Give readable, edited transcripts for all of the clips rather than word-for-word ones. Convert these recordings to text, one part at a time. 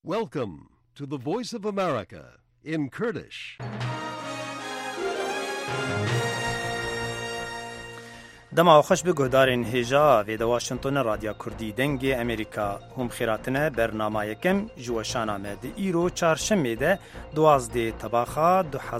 Welcome to the Voice of America in Kurdish. دما خوش بگودارین هجا و واشنطن رادیو کردی دنگ امریکا هم خیراتنه برنامه یکم جوشان آمد ایرو چهارشنبه ده 12 تباخا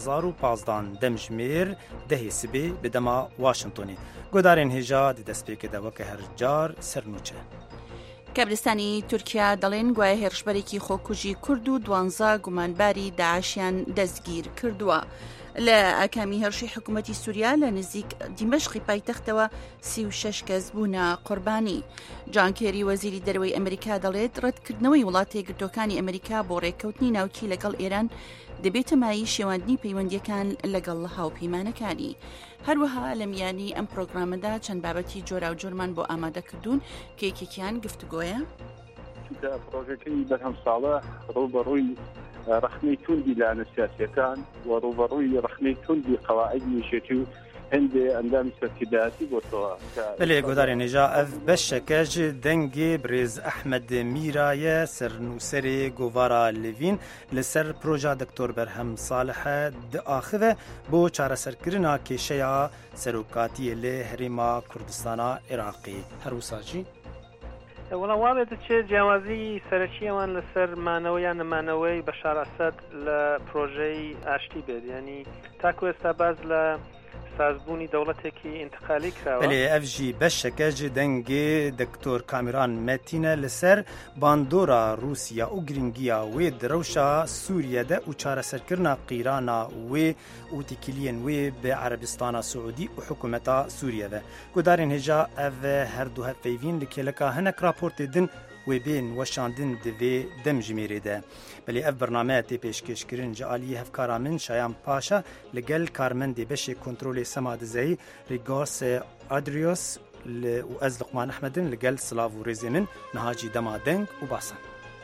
2015 دمجمیر ده سبی به دما واشنطنی گودارین هجا د دسپیک د وک هر جار سرنوچه کابرستانی تورکیا دەڵێن گوایە هێرشبەرێکی خۆکوژی کورد و 12 گومانباری داعشیان دەستگیر کردووە. لە ئاکامی هێرشی حکوومەتی سووریا لە نزیک دیمەشقی پایتەختەوە 36 کەس بوونە قوربانی. جان کێری وەزیری دەرەوەی ئەمریکا دەڵێت ڕەتکردنەوەی وڵاتە یەکگرتووەکانی ئەمریکا بۆ ڕێککەوتنی ناوکی لەگەڵ ئێران دەبێتە مای شێواندنی پەیوەندیەکان لەگەڵ هاوپەیمانەکانی. هەروەها لە میانی ئەم پرۆگرامەدا چەند بابەتی جۆرا و جۆرمان بۆ ئامادەکردوون کە یەکێکیان گفتوگۆیە. پرۆژەکەی بەرهەم ساڵە ڕوبەڕووی رخنەی توندی لاەنە سیاسیەکان و ڕوبەڕووی رخنەی توندی قەواعید نیشێتی و هەندێ ئەندامی سەرکردایەتی بۆتەوە. بەڵێ گۆداری نێژا ئەف بەشەکەش دەنگێ برێز ئەحمەد میرایە سەرنووسەرێ گۆڤارا لڤین لەسەر پرۆژا دکتۆر بەرهەم ساڵحە داخەوە بۆ چارەسەرکردنا کێشەیە سەرۆکاتیە لێ هەرێما کوردستانە عێراقی هەروساجی وڵاوانێت چێ جیاوازی سەرەکیەوان لەسەر مانەوەیان نەمانەوەی بەشار ئەسەد لە پرۆژەی ئاشتی بێت، یعنی تاکو ئێستا باز لە سازبوونی دەوڵەتێکی ئینتقالی کراوە. بەڵێ ئەفژی بەشەکەج دەنگێ دکتۆر کامران مەتینە لەسەر باندۆرا رووسیا و گرنگیا وێ درەوشا سووریەدە و چارەسەرکردنا قیرانە وێ و تیکیلیەن وێ بە عەرەبستانە سعودی و حکوومەتە سووریەدە گودارین هێژا ئەڤ هەردوو هەفەیڤین لە کێلەکە هەنەک راپۆرتێدن وێ بێن وەشاندن دەوێ دەمژمێرێدە. بەڵێ ئەف بەرنامەیە تێ پێشکەشکردن جعالی هەفکارا من شایان پاشا لەگەل کارمەندێ بەشێ کۆنترۆلێ سەما دزایی ریگارس ئادریۆس و ئەز لقمان ئەحمەدن لەگەل سلااو و ڕێزێ من نەهاجی دەما دەنگ و باسن.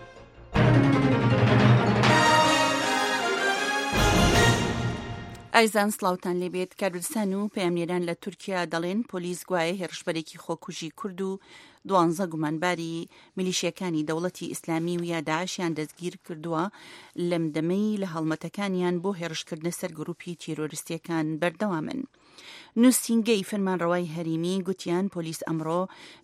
ئایزان سلااوتان لێبێت. کابرستان و پەیامنێران لە تورکیا دەڵێن پۆلیس گوایە هێرشبەرێکی خۆکوژی کورد و 12 گومانباری میلیشیەکانی دەوڵەتی ئیسلامی و یا داعشیان دەستگیر کردووە لەمدەمەی لە هەڵمەتەکانیان بۆ هێرشکردنە سەر گروپی تیرۆریستیەکان بەردەوامن. نووسینگەی فەرمانڕەوای هەریمی گوتیان پۆلیس ئەمڕۆ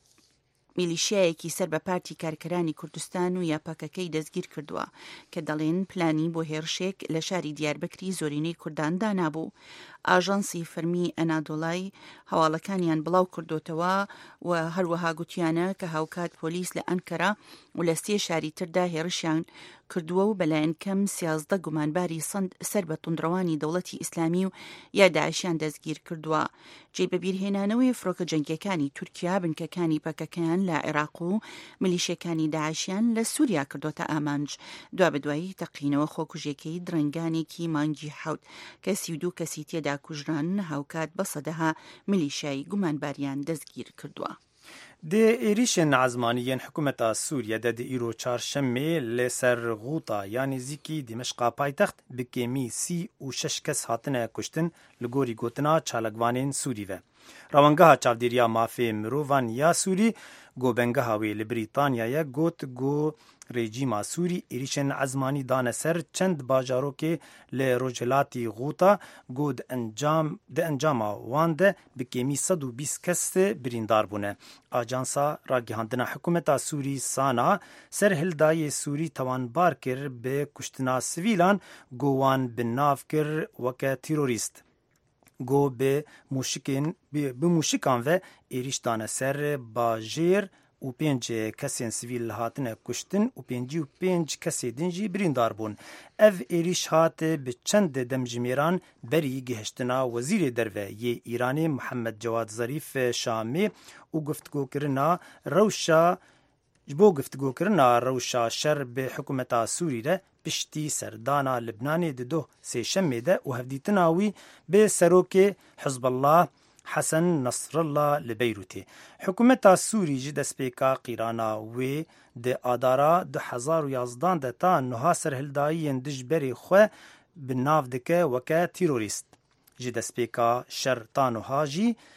میلیشیایەکی سەر بە پارتی کارکەرانی کوردستان و یاپاکەکەی دەستگیر کردووە کە دەڵێن پلانی بۆ هێرشێک لە شاری دیاربەکری زۆرینەی کوردان دانابوو. ئاژانسی فەرمی ئەنادۆڵای هەواڵەکانیان بڵاو کردوتەوە و هەروەها گوتیانە کە هاوکات پۆلیس لە ئەنکەرا و لە 3 شاری تردا هێرشیان کردووە و بەلایەن کەم 13 گومانباری سەر بە توندڕەوانی دەوڵەتی ئیسلامی و یا داعشیان دەستگیر کردووە. جێ بەبیرهێنانەوەی فڕۆکە جەنگیەکانی تورکیا بنکەکانی پەکەکەیان لە عێراق و میلیشیەکانی داعشیان لە سووریا کردوتە ئامانج دوا بەدوایی تەقینەوە خۆکوژێکی درنگانێکی مانگی حوت کە 32 کەسی تێدا کوژران هاوکات بە سەدەها میلیشیای گومانباریان دەستگیر کردووە. دێ ئێریشên عزمانیên حکوومەتا سووریەدە di îro çarşemê lê ser Ghûta ya nêzîkî Dîmeşqa paytext bi kêmî 36 kes hatine kuştin li gorî gotina çalakvanên Sûrî ve. Rawangeha çavdêriya mafê mirovan ya Sûrî gobengeha wê li Brîtanyayê got got rejîma Sûrî êrişên ezmanî dane ser çend bajarokê li Rojhilatê Ghûta got di encama wan de bi kêmî 120 kes birîndar bûne. Ajansa ragihandina hikûmeta Sûrî Sana ser hildayê Sûrî tewanbar kir bi kuştina sivîlan got wan bi nav kir weke terorîst. Got bi mûşikan ve êriş dane ser bajêr û 5 kesên sivîl hatine kuştin û 55 kesê din jî birîndar bûn. Ev êriş hat bi çend demjimêran berî gihiştina wezîrê derve yê Îranê Muhammed Cewad Zarîf Şamê û guftgokirina rewşa ji bo guftgokirina rewşa şer bi hikûmeta Sûrî re piştî serdana Libnanê di doh sêşemê de û hevdîtina wî bi serokê Hizbullah Hesen Nasrallah li Beyrûtê. Hikûmeta Sûrî ji destpêka qîrana wê di adara 2011 de ta niha serhildayiyên dijberê xwe bi nav dike weke terorîst. Ji destpêka şer ta niha jî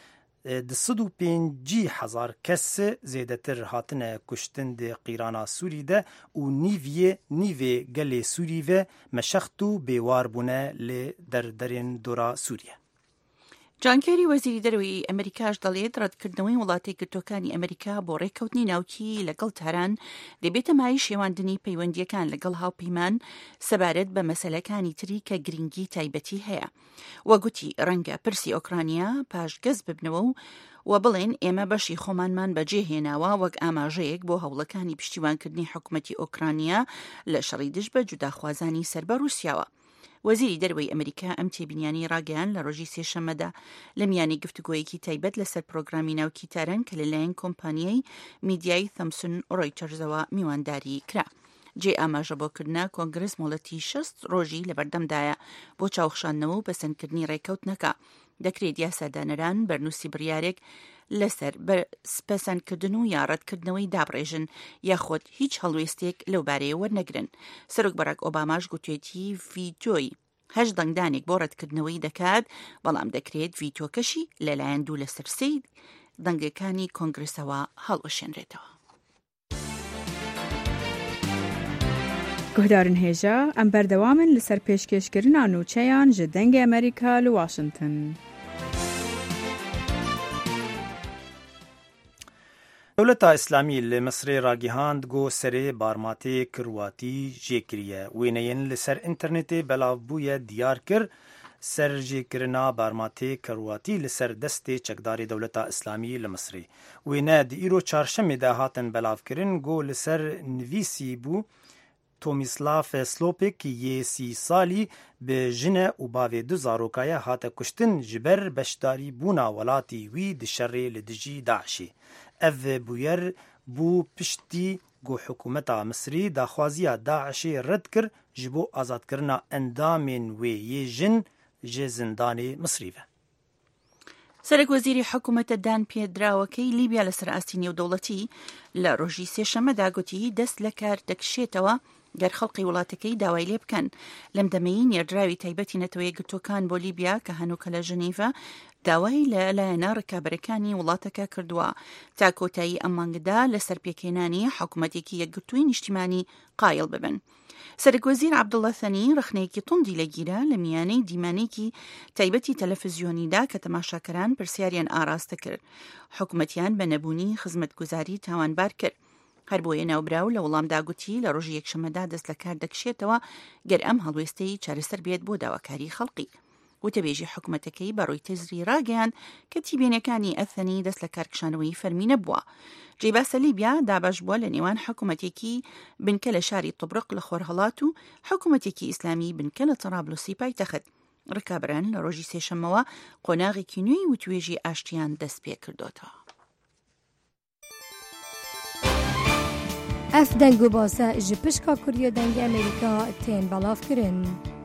250,000 کس زیادتر هاتنه کشتن ده قیرانا سوری ده و نیوی گل سوری و مشختو بیوار بونه لی درین دورا سوریه. جان کێری وەزیری دەرەوەی ئەمریکاش دەڵێت ڕەتکردنەوەی وڵاتی گرتوەکانی ئەمریکا بۆ ڕێککەوتنی ناوکی لەگەڵ تاران دەبێتە مای شێواندنی پەیوەندیەکان لەگەڵ هاوپەیمان سەبارەت بە مەسەلەکانی تری کە گرنگی تایبەتی هەیە. وەگوتی ڕەنگە پرسی ئۆکرانیا پاشگەز ببنەوە و بڵێن ئێمە بەشی خۆمانمان بەجێهێناوە وەک ئاماژەیەک بۆ هەوڵەکانی پشتیوانکردنی حکوومەتی ئۆکرانیا لە شەڕی دژ بە جوداخوازانی سەر بە رووسیاوە. وەزیری دەرەوەی ئەمریکا ئەم تێبینیانی ڕاگەیان لە ڕۆژی سێشەممەدا لە میانی گفتوگۆیەکی تایبەت لەسەر پرۆگرامی ناوکی تاران کە لەلایەن کۆمپانیای میدیای تەمسن ڕۆیتەرزەوە میوانداری کرا. جێ ئاماژە بۆکردنا کۆنگرس مۆڵەتی 6 ڕۆژی لە بەردەمدایە بۆ چاوخشاندنەوە و پەسەندکردنی ڕێکەوتنەکە. دەکرێت یاسادانەران بەرنووسی بڕیارێک لەسەر پەسەندکردن و یاڕەتکردنەوەی دابڕێژن یاخۆت هیچ هەڵوێستێک لەو بارەیە وەرنەگرن. سەرۆک بەراک ئۆباماش گوتوێتی ڤیتۆی 8 دەنگدانێک بۆ ڕەتکردنەوەی دەکات، بەڵام دەکرێت ڤیتۆکەشی لەلایەن 2 لە سەرسەی دەنگەکانی کۆنگرسەوە هەڵوەشێنرێتەوە. گهدارن هێژە ئەم بەردەوامن لەسەر پێشکەشکردنا نوچەیان ji dengê Amerîka li Washington. دولتا اسلامی لی مصر راگیهاند گو سری بارماتی کرواتی جیکریه وینین لسر انترنتی بلاو بوی دیار کر سر جیکرنا بارماتی کرواتی لسر دستی چکداری دولتا اسلامی لی مصری وینه دی ایرو چارشمی ده هاتن بلاو کرن گو لسر نویسی بو تومیسلاف سلوپیک یه 30 سالی به جنه و باوی 2 زاروکای هات کشتن جبر بشداری بونا ولاتی وی دشری لدجی داعشی. او بویر بو پشتی گو حکومتا مصری داخوازی داعشی رد کر جبو آزاد کرنا اندامین وی یه جن زندان مصری و. سەرۆک وەزیری حکوومەتە دان پێدراوەکەی لیبیا لەسەر ئاستی نێودەوڵەتی لە ڕۆژی سێشەممەدا گوتی دەست لە کار دەکشێتەوە گەر خەڵقی وڵاتەکەی داوای لێ بکەن. لەم دەمەی نێردراوی تایبەتی نەتەوەی گرتوەکان بۆ لیبیا کە هەنووکە لە ژنیڤە داوای لە لایەنە ڕکابەرەکانی وڵاتەکە کردووە تا کۆتایی ئەم مانگەدا لەسەر پێکێنانی حکوومەتێکی یەکگرتووی نیشتیمانی قایڵ ببن. سەرۆک وەزیر عەبدوڵڵا ثەنی ڕخنەیەکی توندی لەگیرە لە میانەی دیمانێکی تایبەتی تەلەڤیزیۆنیدا کە تەماشاکەران پرسیاریان ئاراستە کرد. حکوومەتیان بە نەبوونی خزمەتگوزاری تاوانبار کرد. هەر بۆیە ناوبراو لە وەڵامدا گوتی لە ڕۆژی یەکشەممەدا دەست لە کار دەکشێتەوە گەر ئەم هەڵوێستەی چارەسەر بێت بۆ داواکاری خەڵقی. وتەبێژی حکوومەتەکەی بەڕۆی تزری ڕاگەیان کە تیبێنەکانی ئەثەنی دەست لە کارکشانەوەی فەرمی نەبووە. جێباسە لیبیا دابش بووە لە نێوان حکوومەتێکی بنکە لە شاری طبرق لە خۆرهەڵات و حکوومەتێکی ئیسلامی بنکە لە تەڕابلوسی پایتەخت. ڕکابران لە ڕۆژی سێشەممەوە قۆناغێکی نوێی و توێژی ئاشتیان دەست پێ کردوتەوە. ئەف دەنگ و باسە ji pişka Kuriya dengê Amerîka tên belavkirin.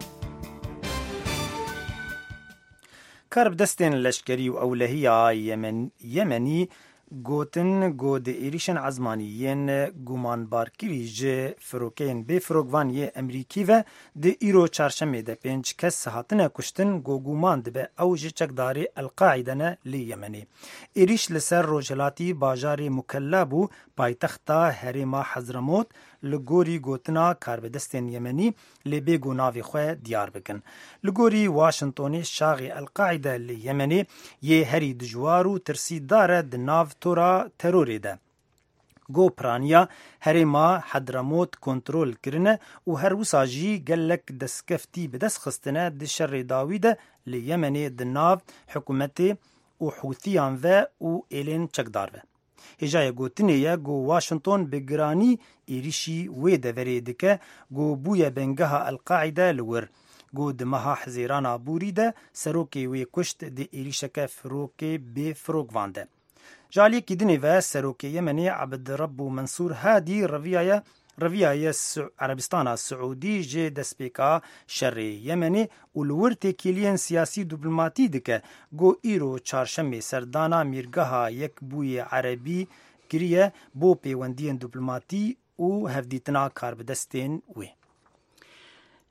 کرب دستین لشکری و اولهیا یمنی گوتن گود ایریشن عزمانیین گومان بارکری جه فروکین به فروگوانی امریکی و ده ایرو چارشمه ده 5 کس هاتنه کشتن گومان ده به اوج چکداری القاعده نه لی یمنی. ایریش لسر روجلاتی باجار مکلبو پایتختا هریما حضرموت لگوری گوتنا کاربدستین یمنی لبی گوناوی خواه دیار بکن. لگوری واشنطونی شاغی القاعده لی یمنی یه هری دجوارو ترسی داره دناو تورا تروری ده. گو پرانیا هریما حضرموت کنترول کرنه و هر وساجی گلک دسکفتی بدست خستنه دشر داویده لی یمنی دناو حکومتی و حوثیان و ایلین چکدار و. هجای گوتنیه گو واشنطن بگرانی ایریشی وی دوری دکه گو بوی بنگها القاعده لور گو دمها حزیرانا بوری ده سروکی وی کشت ده ایریشک فروکی بی فروک وانده. جالی که دنی و سروکی یمنی عبدالرب منصور هادی رویای عربستان سعودی جه دسپیکا شر یمنی ولورت کلین سیاسی دیپلماتی دکه گو ایرو چارشمی سردانا میرگها یک بوی عربی گریه بو پیوندین دیپلماتی و هفدیتنا کاربدستین وی.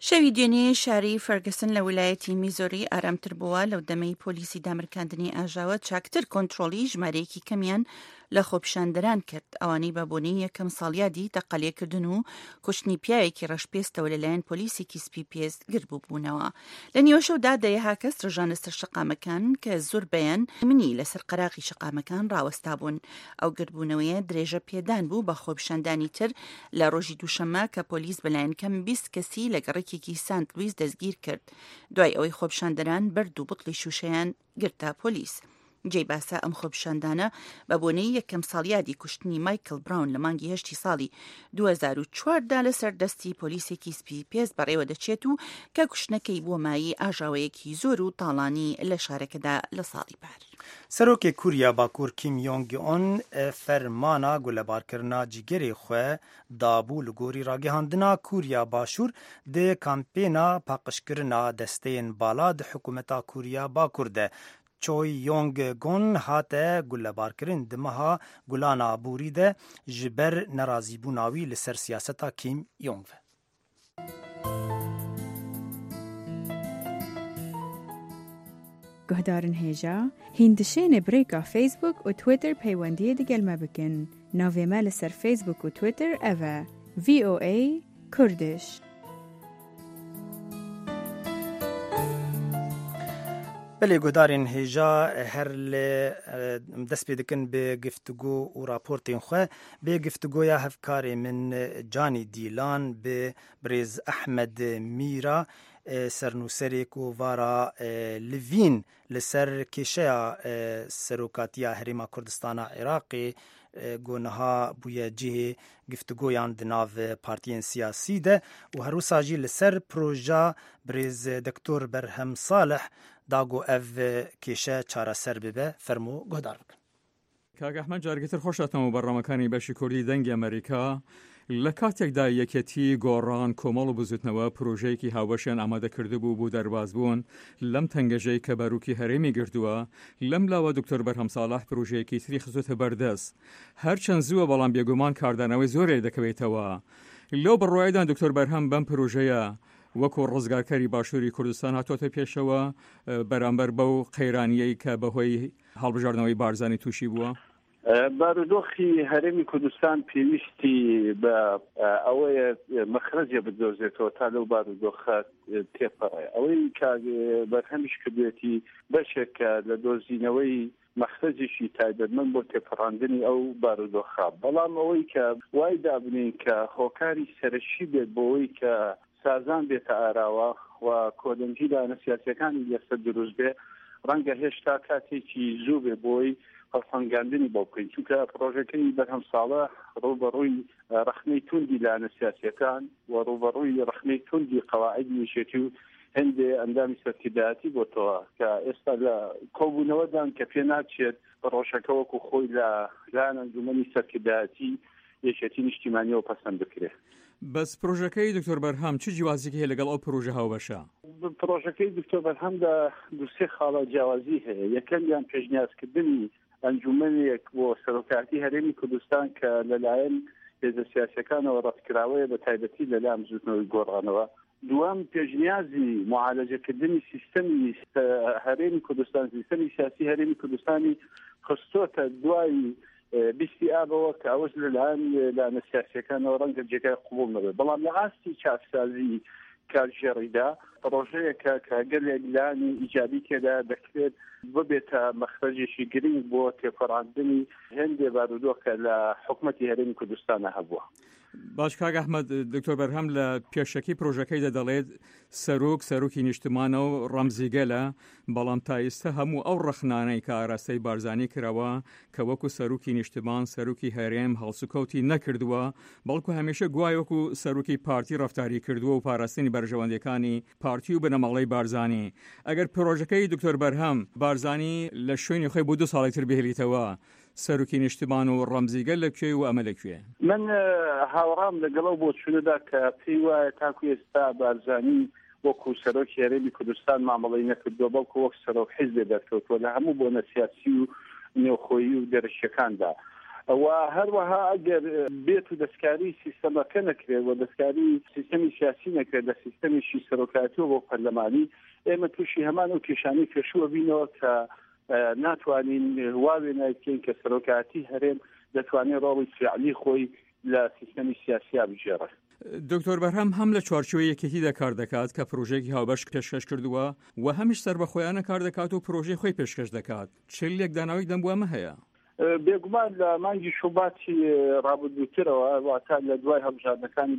شەوی دوێنێ شاری فەرگسن لە ویلایەتی میزۆری ئارامتر بووە لەو دەمەی پۆلیسی دامرکاندنی ئاژاوە چاکتر کۆنتڕۆلی ژمارەیەکی کەمیان لە خۆپیشاندەران کرد ئەوانەی بەبوونی یەکەم ساڵیادی تەقەلێکردن و کوشتنی پیاوێکی ڕەشپێستەوە لەلایەن پۆلیسێکی سپی پێست گربوو بوونەوە. لە نیوە شەودا دەیەها کەس ڕژانە سەر شەقامەکان کە زۆر بەیان منی لەسەر قەراقی شەقامەکان ڕاوەستا بوون. ئەو گربوونەوەیە درێژە پێدان بوو بە خۆپیشاندانی تر لە ڕۆژی دووشەممە کە پۆلیس بەلایەن کەم 20 کەسی لە گەڕێکێکی سانت لویس دەستگیر کرد دوای ئەوەی خۆپیشاندەران بەرد و بوتڵی شوشەیان گرتا پۆلیس. جێی باسا ئەم خۆپیشاندانە بە بۆنەی یەکەم ساڵیادی کوشتنی مایکل براون لە مانگی هەشتی ساڵی 2004دا لەسەر دەستی پۆلیسێکی سپی پێست بەڕێوە دەچێت و کە کوشتنەکەی بۆ مایی ئاژاوەیەکی زۆر و تاڵانی لە شارەکەدا لە ساڵی پار. سەرۆکی کوریا باکوور کیم یۆنگ ئۆن فەرمانە گولەبارکردنا جیگەرێ خوێ دابوو لە گۆری ڕاگەهاندنا کوریا باشوور دێ کامپێنا پاقشکردنا دەستەیەن بالا دە حکوومەتا کوریا باکوور دە. چۆی یۆنگ گۆن هاتە گولەبارکردن دمەها گولانە بووری دە ji ber nerazîbûnawî li ser siyaseta Kim Jong ve. Guhdarin hêja hîn dişêne brêka Facebook û Twitter peywendiyê digel me bikin. Navê me li ser Facebook û Twitter ev e VOA Kurdish. بله گودارین هیجا هر دست پیدکن به گفتگو و راپورتین خواه به گفتگو یا هفکاری من جانی دیلان به بریز احمد میرا سرنوسری کو وارا لوین لسر کشه سروکاتیا هریما کردستان عراقی گونها بویا جه گفتگویان دناو پارتیین سیاسی ده و هرو ساجی لسر پروژه بریز دکتور برهم صالح داگو اف کیشه چاره سر ببه فرمو گهدار بکن. کاک احمد جارگیتر خوشتم و برنامه‌کانی باشی کردی دنگ امریکا لکاتێکدا یەکێتی گۆڕان کۆمەڵ و بزوتنەوە پرۆژەیەکی هاوبەشیان ئامادە کرده بوو دەربازبوون لەم تەنگەژەی کە باروکی هەرێمی گردووە لەم لاوە دکتۆر بەرهەم ساڵح پرۆژەیەکی تری خزوتە بەردەست هەرچەند زووە بەڵام بێگومان کاردانەوەی زۆرێ دەکەوێتەوە لەو بڕوایدا دکتۆر بەرهەم بەم پرۆژەیە وەکو ڕزگارکەری باشووری کوردستان هاتۆتە پێشەوە بەرامبەر بەو قەیرانیەی کە بەهۆی هەڵبژاردنەوەی بارزانی تووشی بووە بارودۆخی هەرێمی کوردستان پێویستی بە ئەوەیە مەخرەجێ بدۆزێتەوە تا لەو بارودۆخە تێپەڕێ ئەوەی بەرهەمیش کردوێتی بەشێکە لە دۆزینەوەی مەخرەجێکی تایبەتمەند بۆ تێپەڕاندنی ئەو بارودۆخە بەڵام ئەوەی کە وای دابنین کە هۆکاری سەرەکی بێت بۆەوەی کە سازان بێتە ئاراوە و کۆدەنجی دانە سیاسەکانی لەسەر دروست بێ ڕەنگە هێشتا کاتێکی زوو بێ بۆی هەڵسەنگاندنی بۆ بکەین چونکە پرۆژەکەی بەرهەم ساڵە ڕوبەڕووی ڕخنەی توندی لانە سیاسیەکان و ڕوبەڕووی ڕخنەی توندی قەواعید نیشێتی و هەندێ ئەندامی سەرکردایەتی بۆتەوە کە ئێستا لە کۆبوونەوەدان کە پێ ناچێت ڕۆژەکە وەکو خۆی لە لایەن ئەنجومەنی سەرکردایەتی یەکێتی نیشتیمانیەوە پەسەند بکرێت. بەس پرۆژەکەی دکتۆر بەرهەم چ جیاوازێکی هەیە لەگەڵ ئەو پرۆژە هاوبەشە؟ پرۆژەکەی دکتۆر بەرهەمدا دووسێ خاڵە جیاوازی هەیە یەکەمیان پێشنیازکردنی ئەنجومەنێک بۆ سەرۆکاتی هەرێمی کوردستان کە لەلایەن هێزە سیاسیەکانەوە ڕەتکراوەیە بە تایبەتی لەلایەن زوتنەوەی گۆڕانەوە دوام پێشنیازی معالەجەکردنی سیستەمی هەرێمی کوردستان سیستەمی سیاسی هەرێمی کوردستانی خستۆتە دوای بیستی ئابەوە کە ئەوەش لەلایەن لانە سیاسیەکانەوە ڕەنگە جێگای قبوڵ نەبێت بەڵام لە ئاستی چاپسازی کارژێڕیدا ڕۆژەیەکە کە گەلێک لانی ئیجابی تێدا دەکرێت ببێتە مەخرەجێکی گرنگ بۆ تێپەڕاندنی هێندێ بارودۆخە لە حکوومەتی هەرێمی کوردستانە هەبووە. باش کاک ئەحمەد دکتۆر بەرهەم لە پێشەکی پرۆژەکەی دەڵێت سەرۆکی نیشتمانە و ڕەمزیگەلە بەڵام تا ئێستا هەموو ئەو ڕەخنانەی کە ئاراستەی بارزانی کراوە کە وەکو سەرۆکی نیشتمان سەرۆکی هەرێم هەڵسوکەوتی نەکردووە بەڵکو هەمیشە گوای وەکو سەرۆکی پارتی ڕەفتاری کردووە و پاراستنی بەرژەوەندەکانی پارتی و بنەماڵەی بارزانی ئەگەر پرۆژەکەی دکتۆر بەرهەم بارزانی لە شوێنی خۆی بۆ 2 ساڵی تر بهێلیتەوە سەرۆکی نیشتمان و ڕەمزیگەل لەکوێ و ئەمە لەکوێ من هاوڕام لەگەڵەوە بۆ چونەدا کە پێی وایە تاکو ئێستا بارزانی وەکو سەرۆکی هەرێمی کوردستان مامەڵەی نەکردووە بەڵکو وەک سەرۆک حیزب دەرکەوتووە لە هەموو بۆنە سیاسی و نێوخۆیی و دەرەشیەکاندا و هەروەها ئەگەر بێت و دەستکاری سیستەمەکە نەکرێت و دەستکاری سیستەمی سیاسی نەکرێت لە سیستەمیشی سەرۆکایەتی بۆ پەرلەمانی ئێمە تووشی هەمان و کێشانەی پێشووە بینەوە کە ناتوانین واوێنە بکەین کە سەرۆکایەتی هەرێم دەتوانێت ڕۆڵی فعلی خۆی لە سیستەمی سیاسیا بژێڕێت. دکتۆر بەرهەم هەم لە چوارچوبەی یەکێتیدا کار دەکات کە پرۆژێکی هاوبەش پێشکەش کردووە و هەمیش سەر بە خۆیانە کار دەکات و پرۆژەی خۆی پێشکەش دەکات. چلێک داناوی دەمبووەمە هەیە؟ بێگومان لە مانگی شوباتی ڕابردووترەوە واتە لە دوای هەڵبژاردنەکانی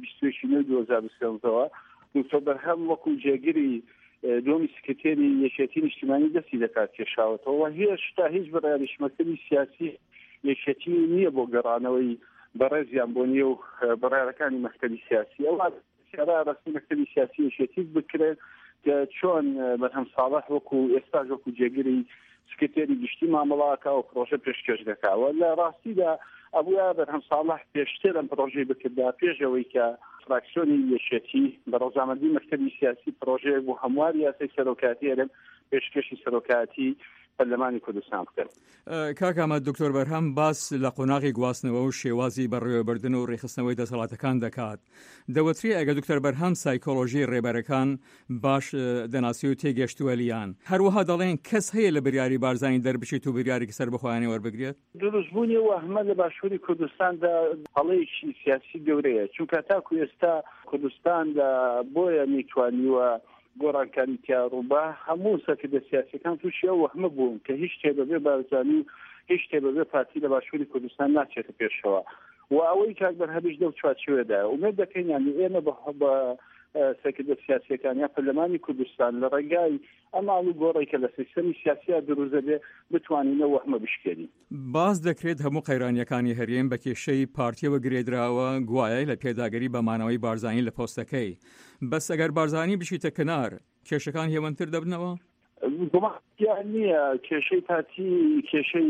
2023ەوە دکتۆر بەرهەم وەکو جێگیری دومی سکرتێری یەکێتی نیشتیمانی دەستی دەکات کێشاوەتەوە هێشتا هیچ بەڕیاریشمەکەی سیاسی یەکێتی نییە بۆ گەڕانەوەی بەڕێزیان بۆ نیە و بەڕێرەکانی مەکتەبی سیاسی ئەوە ڕسمی مەکتەبی سیاسی یەکێتی بکرێت کە چۆن بەرهەم ساڵح وەکو ئێستاژ وەکو جێگیری سکرتێری گشتی مامەڵاکە و پرۆژە پێشکەش دەکاوە لە ڕاستیدا ئەبووە بەرهەم ساڵح پێشتر ئەم پرۆژەی بکردا پێشەوەی کە فراکسیۆنی یەکێتی بە ڕۆژنامەندی مەکتەبی سیاسی پرۆژەیە بۆ هەموار یاسای سەرۆکایەتی هەرێم پێشکەشی سەرۆکایەتی پەرلەمانی کوردستان بکەن. کاکامە دکتۆر بەرهەم باس لە قۆناغی گواستنەوە و شێوازی بەڕێوەبردن و ڕێخستنەوەی دەسەڵاتەکان دەکات. دەوتری ئەگە دکتۆر بەرهەم سایکۆلۆژی ڕێبەرەکان باش دەناسی و تێگەشتووە لیان. هەروەها دەڵێن کەس هەیە لە بریاری بارزانی دەربچێت و بریارێکی سەر بەخۆیانی وەربگرێت؟ دروستبوونی وەهمە لە باشووری کوردستاندا هەڵەیەکی سیاسی گەورەیە چونکە تاکو ئێستا کوردستان بۆیە میتوانیوە گۆڕانکاری تیاڕوبا هەموو سەرکردە سیاسەکان تووشی ئەو وەهمە بوون کە هیچ شتێ بەبێ بارزانی و هیچ شتێ بەبێ پارتی لە باشووری کوردستان ناچێتە پێشەوە و ئەوەی کاک بەرهەمیش لەو چوارچوێدا ئومێد دەکەین یانی ئێمە بە سەرکردە سیاسیەکان یا پەرلەمانی کوردستان لە ڕێگای ئەماڵ و گۆڕێکە لە سیستەمی سیاسیا دروست دەبێ بتوانینە وەهمە بشکێنین. باز دەکرێت هەموو قەیرانیەکانی هەرێم بە کێشەی پارتیەوە گرێدراوە گوایە لە پێداگەری بە مانەوەی بارزانی لە پۆستەکەی. بەس ئەگەر بارزانی بشیتە کنار کێشەکان هێوەنتر دەبنەوە؟ گومان نییە کێشەی پارتی کێشەی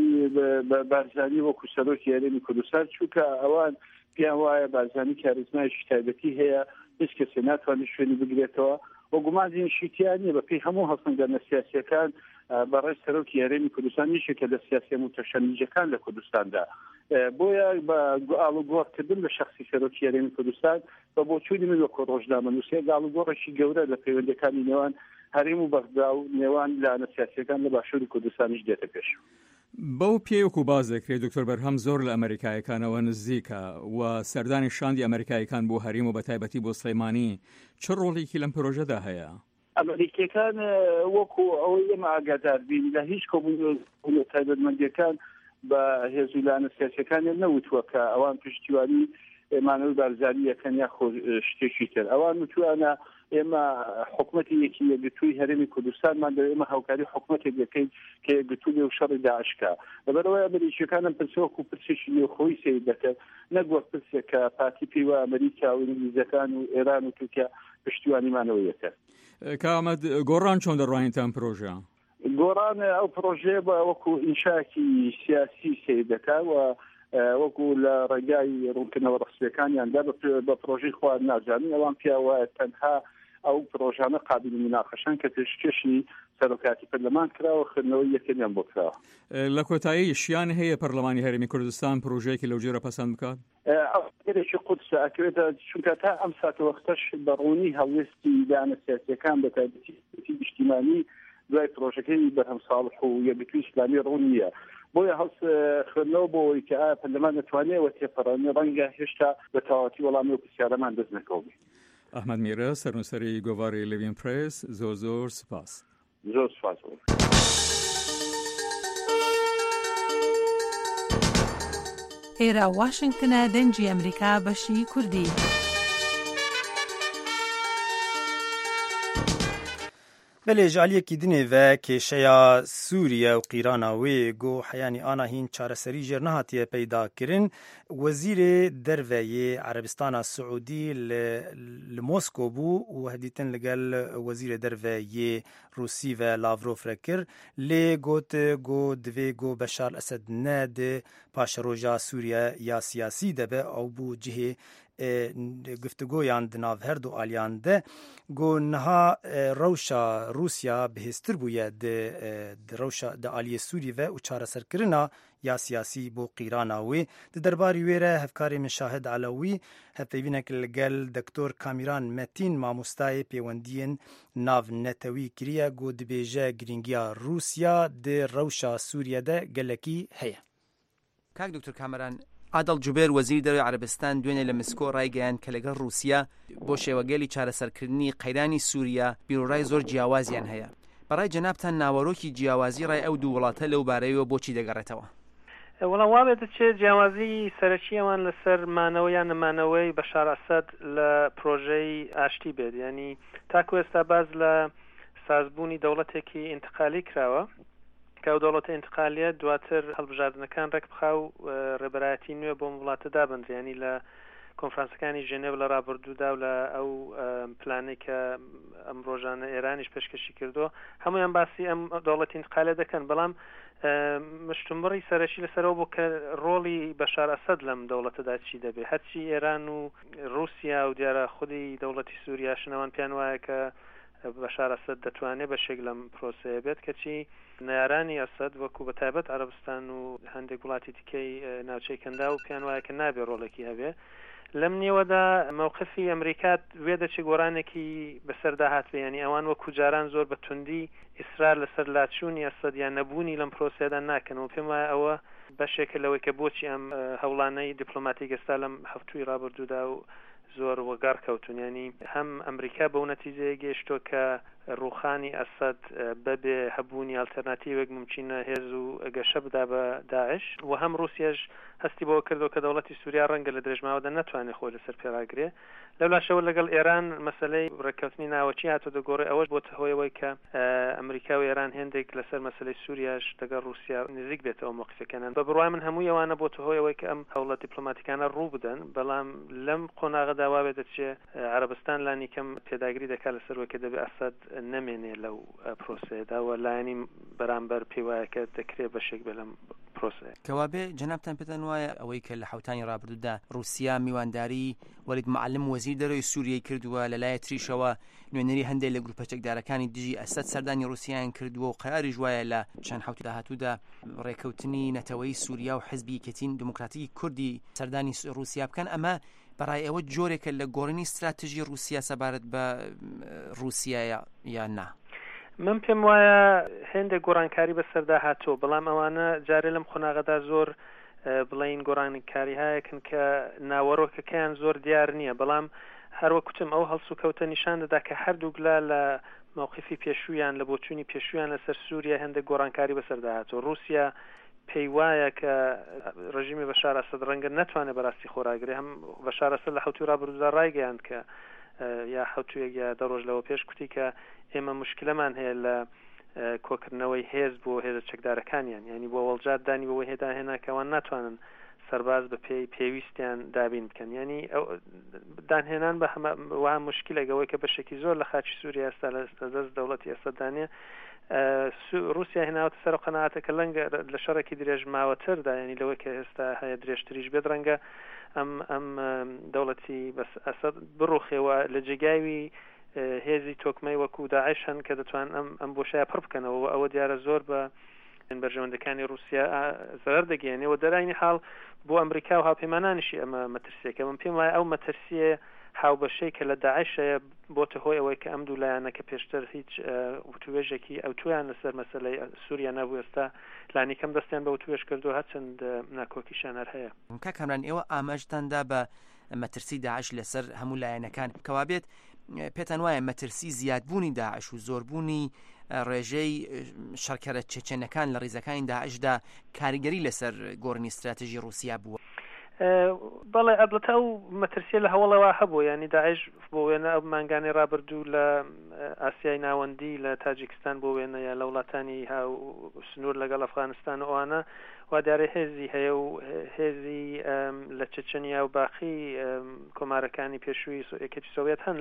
بارزانی وەکو سەرۆکی هەرێمی کوردستان چونکە ئەوان پیان وایە بارزانی کاریزمایشی تایبەتی هەیە هیچ کەسێ ناتوانێت شوێنی بگرێتەوە و گومان شیتیان نییە بە پێی هەموو هەڵسەنگانە سیاسیەکان بەڕێز سەرۆکی هەرێمی کوردستان یەکێکە لە سیاسی متەشەنیجەکان لە کوردستاندا بۆیە بە ئاڵوگۆڕکردن لە شەخسی سەرۆکی هەرێمی کوردستان بە بۆچوونی من وەکو ڕۆژنامەنووسێ ئاڵوگۆڕێکی گەورە لە پەیوەندەکانی نێوان هەرێم و بەغدا و نێوان لانە سیاسیەکان لە باشووری کوردستانیش دێتە پێش. بەو پێوەکو باز دەکرێت دکتۆر بەرهەم زۆر لە ئەمریکایەکانەوە نزیکە و سەردانی شاندی ئەمریکایەکان بۆ هەرێم و بە تایبەتی بۆ سلەیمانی چ ڕۆڵێکی لەم پرۆژەدا هەیە؟ ئەمریکیەکان وەکو ئەوەی ئێمە ئاگادار بین لە هیچ کۆبوونی تایبەتمەندیەکان بە هێزولانە سیاسیەکانیان نەوتووە کە ئەوان پشتیوانی مانەوەی بارزانی یەکەن یا شتێکی تر ئەوان وتوانە ئێمە حکوومەتی یەکی یەکگرتووی هەرێمی کوردستانمان دەوێت ئێمە هاوکاری حکوومەتێک دەکەین کە یەکگرتووی و شەڕی داعشکا لەبەرەوەی ئەمریکیەکانم پرسیوەکو پرسێکی نێوخۆی سیر دەکەن نەگوە پرسێک کە پارتی پێیوە ئەمریکا و ئینگلیزەکان و ئێران و تورکیا پشتیوانیمانەوە یەکە. کامەد گۆڕان چۆن دەڕوانیتان پرۆژە؟ گۆڕان ئەو پرۆژەیە بە وەکو ئینشاکی سیاسی سیر دەکات و وەکو لە ڕێگای ڕوونکردنەوە ڕستیەکانیاندا بە پرۆژەی خوارد ناجانین ئەوان پیاوە تەنها ئەو پرۆژانە قابل مناقەشەن کە پێشکەشی سەرۆکاتی پەرلەمان کراوە خوێندنەوەی یەکەمیان بۆ کراوە. لە کۆتایی شیان هەیە پەرلەمانی هەرێمی کوردستان پرۆژەیەکی لەو جێرە پەسەند بکات؟ ئەوێکی قودسە ئەکرێتە چونکە تا ئەم ساتە وەختەش بەڕوونی هەڵوێستی دانە سیاسیەکان بە تایبەتی نیشتیمانی دوای پرۆژەکەی بەرهەم ساڵح و یەکگرتووی ئیسلامی ڕوون نییە بۆیە هەڵس خوێندنەوە بۆەوەی کە ئایا پەرلەمان دەتوانێتەوە تێپەڕێنی ڕەنگە هێشتا بە تەواوەتی وەڵامی و پرسیارەمان دەست نەکەوت. ئەحمەد میرە سەرنووسەری گۆڤاری لەوین پرێس زۆر سپاس. زۆر سپاس. ئێرە واشنگتنە دەنجی ئەمریکا بەشی کوردی. بله جالیەکی دنێ و کێشەیە سووریا و قیراناوێ گۆ حیانی ئانا هین چارەسەری ژێر نەهاتیە پەیداکردن وەزیرێ دەرڤەیێ عەرەبستانە سعودی لە مۆسکۆ بوو و هەدیتن لەگەل وەزیرە دەرڤەیێ رووسی و لاڤرۆف رە کرد لێ گوت گۆ divê گۆ بەشار ئەسەد نەدێ پاشە ڕۆژا سووریا یا سیاسی دەبێ ئەو بوو جihê گفتگویان دناو هر دو آلیان ده گو نها روشا روسیا بهستر بویه ده روشا ده آلیه سوری و چاره سرکرنا یا سیاسی بو قیراناوی ده درباری ویره هفکاری مشاهد علوی هفیوینک لگل دکتور کامیران متین ماموستای پیوندین ناو نتوی کریه گو دبیجه گرینگیا روسیا ده روشا سوریه ده گلکی هیا. کاک دکتور کامران عادل جوبیر وەزیری دەرەوەی عەرەبستان دوێنێ لە مسکۆ ڕایگەیاند کە لەگەڵ رووسیا بۆ شێوەگەلی چارەسەرکردنی قەیرانی سووریا بیرۆڕای زۆر جیاوازیان هەیە. بەڕای جەنابتان ناوەڕۆکی جیاوازی ڕای ئەو دوو وڵاتە لەو بارەیەوە بۆچی دەگەڕێتەوە؟ وەڵام وابێتە چێ جیاوازی سەرەکی ئەوان لەسەر مانەوە یان نەمانەوەی بەشار ئەسەد لە پرۆژەی ئاشتی بێت، یعنی تاکو ئێستا باز لە سازبوونی دەوڵەتێکی ئینتقالی کراوە کە ئەو دەوڵەتە ئینتقالیە دواتر هەڵبژاردنەکان ڕێک بخا و ڕێبەرایەتی نوێ بۆ وڵاتە دابنرێ، ینی لە کۆنفرانسەکانی ژێنێڤ لە ڕابردوودا و لە ئەو پلانێک کە ئەم ڕۆژانە ئێرانیش پێشکەشی کردو هەمویان باسی ئەم دەوڵەتی ئینتقالیە دەکەن، بەڵام مشتومڕی سەرەکی لەسەرەوە بوو کە ڕۆڵی بەشار ئەسەد لەم دەوڵەتەدا چی دەبێت. هەرچی ئێران و رووسیا و دیارە خودی دەوڵەتی سووریا شنەوان پیان وایە کە بەشار ئەسەد دەتوانێت بەشێک لەم پرۆسەیە بێت، کەچی نارانی ئەسەد وەکو بەتایبەت عەرەبستان و هەندێک وڵاتی دیکەی ناوچەی کەندا و پیان وایە کە نابێ ڕۆڵێکی هەبێ. لەم نێوەدا موقفی ئەمریکات وێ دەچێ گۆڕانێکی بەسەرداهات بێ، ینی ئەوان وەکو جاران زۆر بە توندی ئیسرار لەسەر لاتچوونی ئەسەد یان نەبوونی لەم پرۆسەیەدا ناکەن و پێم وایە ئەوە بەشێکە لەوەی کە بۆچی ئەم هەوڵانەی دیپلۆماتیک ئێستا لەم هەفتووی ڕابردوودا و زۆر وەگار کەوتون، ینی هەم ئەمریکا بەو نەتیجەیە گەیشتۆ کە ڕوخانی ئەسەد بەبێ هەبوونی ئالتەرناتیڤێک ممکنە هێز و گەشە بدا بە داعش، و هەم رووسیاش هەستی بەوە کردو کە دەوڵەتی سووریا ڕەنگە لە درێژماوەدا نەتوانێت خۆی لەسەر پێڕاگرێ. لەولاشەوە لەگەڵ ئێران مەسەلەی ڕێککەوتنی ناوەچی هاتۆ دەگۆڕێ، ئەوەش بۆتە هۆیەوەی کە ئەمریکا و ئێران هێندێک لەسەر مەسەلەی سووریاش دەگەڵ رووسیا نزیک بێتەوە موقفەکەنان. بە بڕوای من هەمووی ئەوانە بۆتە هۆیەوەی کە ئەم هەوڵە دیپلۆماتیکانە ڕوو بدەن، بەڵام لەم قۆناغەدا وا بێت دەچێ عەرەبستان لانی کەم پێداگیری دەکات لەسەر وەکە دەبێت ئەسەد نەمێنێ لەو پرۆسەیەدا و لایەنی بەرامبەر پێی وایە کە دەکرێت بەشێک بێ لەم پرۆسەیە. کەوابێ جەنابتان پێتان وایە ئەوەی کە لە حوتانی ڕابردوودا رووسیا میوانداری وەلید معەلم وەزیر دەرەوەی سووریای کردووە، لەلایە تریشەوە نوێنەری هەندێک لە گروپە چەکدارەکانی دژی ئەسەد سەردانی رووسیایان کردووە و قەراریش وایە لە چەند حوت داهاتوودا ڕێکەوتنی نەتەوەی سووریا و حزبی یەکێتیی دموکراتیکی کوردی سەردانی رووسیا بکەن. ئەمە بەڕای ئەوە جۆرێکە لە گۆڕینی استراتژی رووسیا سەبارەت بە رووسیا یان نا؟ من پێم وایە هێندێک گۆڕانکاری بەسەردا هاتووە، بەڵام ئەوانە جارێ لەم خۆناغەدا زۆر بڵین گۆڕانکاری هەیەکن کە ناوەڕۆکەکەیان زۆر دیار نییە، بەڵام هەروەکوتم ئەو هەڵسو کەوتە نیشان دەدا کە هەردووگلا لە موقفی پێشویان لە بۆچوونی پێشویان لەسەر سووریا هەندێک گۆڕانکاری بەسەردا هاتووە. رووسیا پێی وایە کە ڕژیمی بەشار ئەسەد ڕەنگە نەتوانێت بەڕاستی خۆراگرێ، هەم بەشار ئەسەد لە حوتی ڕابردوودا ڕایگەیاند کە یا حوتویەک یا دەڕۆژ لەوە پێش کوتی کە ئێمە مشکلەمان هەیە لە کۆکردنەوەی هێز بۆ هێزە چەکدارەکانیان، ینی بۆ وەڵجات دانی بەوەی هێداهێنا کەوان ناتوانن سەرباز بە پێی پێویستیان دابین بکەن، ینی دانهێنان بە هەموو مشکلێکەوەی کە بەشێکی زۆر لە خاچی سووریا ئێستا لە دەست دەوڵەتی ئەسەدانێ رووسیا هێناوەتە سەر قەناعەتەکە لەنگە لە شەڕێکی درێژ ماوەتردا، ینی لەوەی کە ئێستا هەیە درێژتریش بێت ڕەنگە ئەم دەوڵەتی ئەسەد بڕوخێەوە لە جێگاوی هێزی تۆکمەی وەکو داعش هەن کە دەتوان ئەم بۆشایە پڕ بکەنەوە. ئەوە دیارە زۆر بە بەرژەوەندەکانی رووسیا زەرەر دەگەێنێەوە. دەرانی حاڵ بۆ ئەمریکا و هاوپەیمانانیشی ئەمە مەترسیەکە. من پێم وایە ئەو مەترسیە هاوبەشەی کە لە داعشەیە بۆتە هۆی ئەوەی کە ئەم دوو لایەنە کە پێشتر هیچ وتوێژێکی ئەو تویان لەسەر مەسەلەی سووریا نەبوو، ئێستا لانی کەم دەستیان بە وتوێژ کردو هەرچەند ناکۆکیشان هەر هەیە. کاکامران ئێوە ئاماژتاندا بە مەترسی داعش لەسەر هەموو لایەنەکان کەوابێت پێتان وایە مەترسی زیادبوونی داعش و زۆربوونی ڕێژەی شەڕکەرە چێچێنەکان لە ڕێزەکانی داعشدا کاریگەری لەسەر گۆڕنی استراتژی رووسیا بووە؟ بەڵێ ئەبلەتە ئەو مەترسیە لە هەوڵەوە هەبوو، ینی داعش بۆ وێنە ئەو مانگانی ڕابردوو لە ئاسیای ناوەندی لە تاجیکستان بۆ وێنە یا لە وڵاتانی هاو سنوور لەگەڵ ئەفغانستان و ئەوانە وا دیارە هێزی هەیە و هێزی لە چەچەنیا و باقی کۆمارەکانی پێشووی یەکێتی سۆڤێت هەن